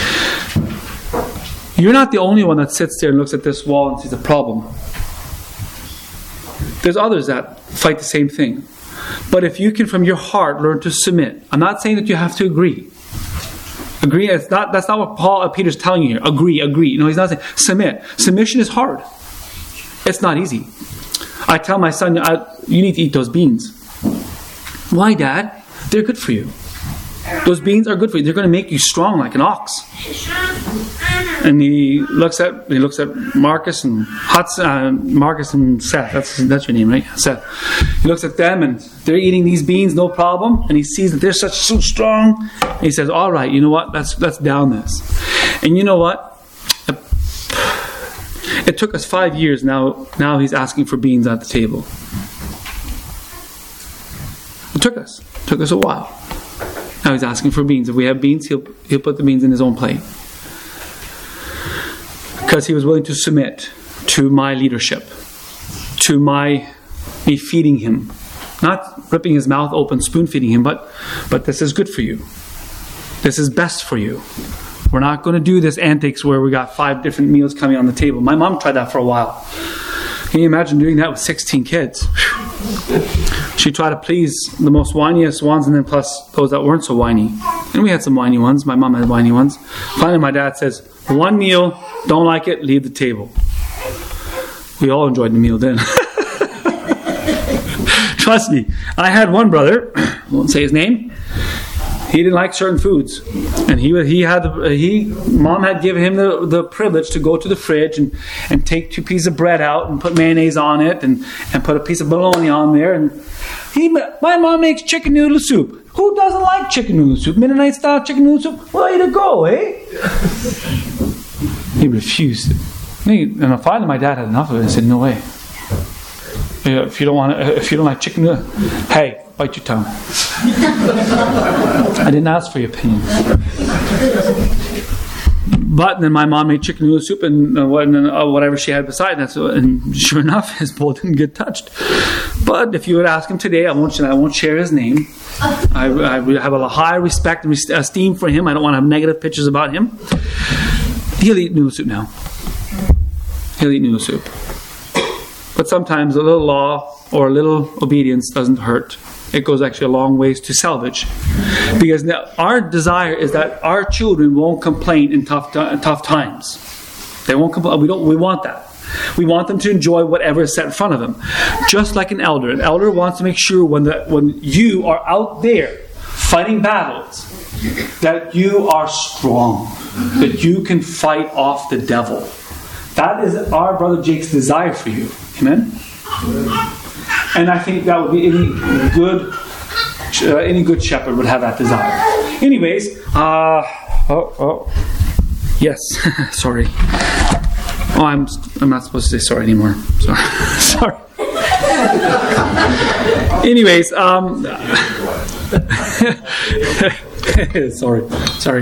You're not the only one that sits there and looks at this wall and sees a problem. There's others that fight the same thing. But if you can, from your heart, learn to submit. I'm not saying that you have to agree. Agree. That's not what Peter's telling you here. Agree. No, he's not saying submit. Submission is hard. It's not easy. I tell my son, you need to eat those beans. Why, Dad? They're good for you. Those beans are good for you. They're going to make you strong like an ox. And he looks at Marcus and Marcus and Seth. That's your name, right? Seth. He looks at them and they're eating these beans, no problem. And he sees that they're so strong. And he says, "All right, you know what? Let's down this." And you know what? It took us 5 years. Now he's asking for beans at the table. It took us a while. Now he's asking for beans. If we have beans, he'll put the beans in his own plate. Because he was willing to submit to my leadership, to me feeding him. Not ripping his mouth open, spoon feeding him, but this is good for you. This is best for you. We're not going to do this antics where we got 5 different meals coming on the table. My mom tried that for a while. Can you imagine doing that with 16 kids? She tried to please the most whiniest ones and then plus those that weren't so whiny. And we had some whiny ones. My mom had whiny ones. Finally, my dad says, 1 meal, don't like it, leave the table. We all enjoyed the meal then. Trust me, I had one brother, I won't say his name. He didn't like certain foods, and mom had given him the privilege to go to the fridge and take 2 pieces of bread out and put mayonnaise on it and put a piece of bologna on there. And my mom makes chicken noodle soup. Who doesn't like chicken noodle soup? Mennonite style chicken noodle soup. Way to go, eh? He refused it. And finally, my dad had enough of it and said, "No way. If you don't like chicken noodle, hey, bite your tongue." I didn't ask for your opinion. But then my mom made chicken noodle soup and whatever she had beside that. So, and sure enough, his bowl didn't get touched. But if you would ask him today, I won't share his name. I have a high respect and esteem for him. I don't want to have negative pictures about him. He'll eat noodle soup now. He'll eat noodle soup. But sometimes a little law or a little obedience doesn't hurt. It goes actually a long ways to salvage. Because our desire is that our children won't complain in tough times. They won't complain. We want that. We want them to enjoy whatever is set in front of them. Just like an elder. An elder wants to make sure when you are out there fighting battles, that you are strong. That you can fight off the devil. That is our brother Jake's desire for you. Amen? And I think that would be any good shepherd would have that desire. Anyways, yes, sorry. Oh, I'm not supposed to say sorry anymore. Sorry. Anyways, sorry.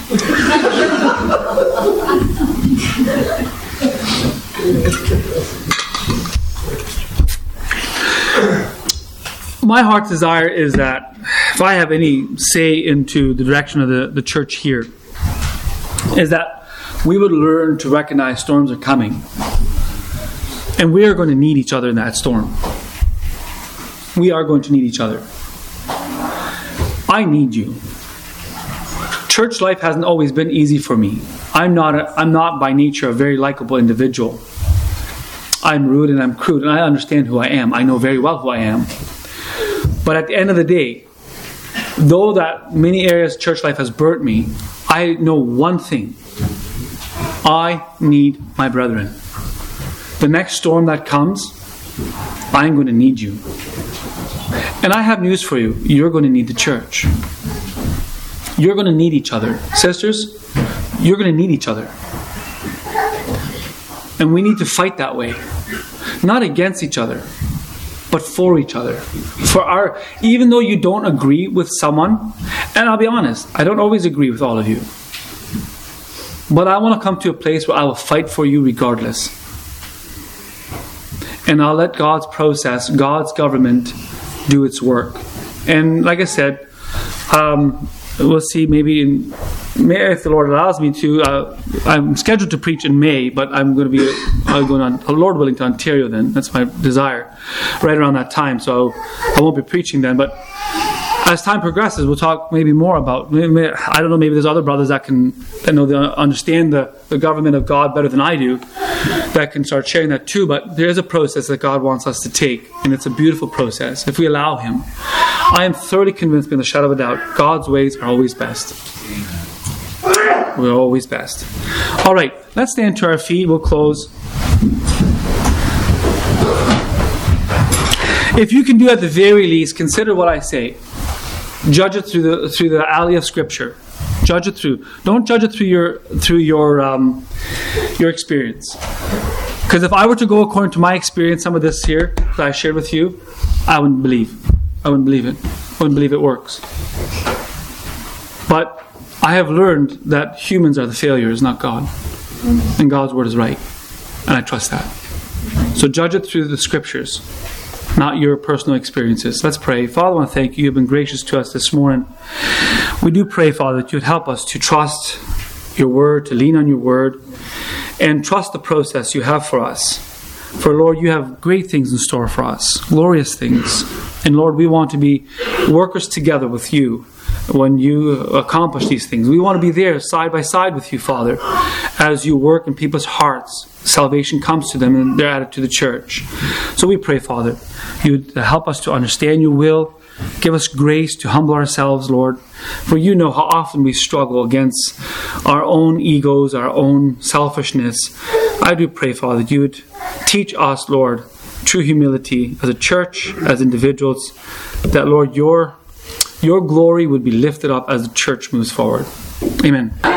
My heart's desire is that if I have any say into the direction of the church here, is that we would learn to recognize storms are coming. And we are going to need each other in that storm. We are going to need each other. I need you. Church life hasn't always been easy for me. I'm not by nature a very likable individual. I'm rude and I'm crude, and I understand who I am. I know very well who I am. But at the end of the day, though that many areas of church life has burnt me, I know one thing. I need my brethren. The next storm that comes, I'm going to need you. And I have news for you. You're going to need the church. You're going to need each other. Sisters, you're going to need each other. And we need to fight that way. Not against each other, but for each other. Even though you don't agree with someone, and I'll be honest, I don't always agree with all of you. But I want to come to a place where I will fight for you regardless. And I'll let God's process, God's government, do its work. And like I said, we'll see maybe in May, if the Lord allows me to. I'm scheduled to preach in May, but I'm going to be going on, Lord willing, to Ontario then. That's my desire, right around that time. So I won't be preaching then. But as time progresses, we'll talk maybe more about. I don't know. Maybe there's other brothers that understand the government of God better than I do, that can start sharing that too. But there is a process that God wants us to take, and it's a beautiful process if we allow Him. I am thoroughly convinced, beyond the shadow of a doubt, God's ways are always best. We're always best. All right, let's stand to our feet. We'll close. If you can do at the very least, consider what I say. Judge it through the alley of Scripture. Judge it through. Don't judge it through your experience. Because if I were to go according to my experience, some of this here that I shared with you, I wouldn't believe it. I wouldn't believe it works. But I have learned that humans are the failures, not God. And God's word is right. And I trust that. So judge it through the Scriptures, not your personal experiences. Let's pray. Father, I want to thank you. You've been gracious to us this morning. We do pray, Father, that you would help us to trust your word, to lean on your word, and trust the process you have for us. For, Lord, you have great things in store for us, glorious things. And, Lord, we want to be workers together with you when you accomplish these things. We want to be there side by side with you, Father, as you work in people's hearts. Salvation comes to them and they're added to the church. So we pray, Father, you help us to understand your will. Give us grace to humble ourselves, Lord. For you know how often we struggle against our own egos, our own selfishness. I do pray, Father, that you would teach us, Lord, true humility as a church, as individuals, that, Lord, your glory would be lifted up as the church moves forward. Amen.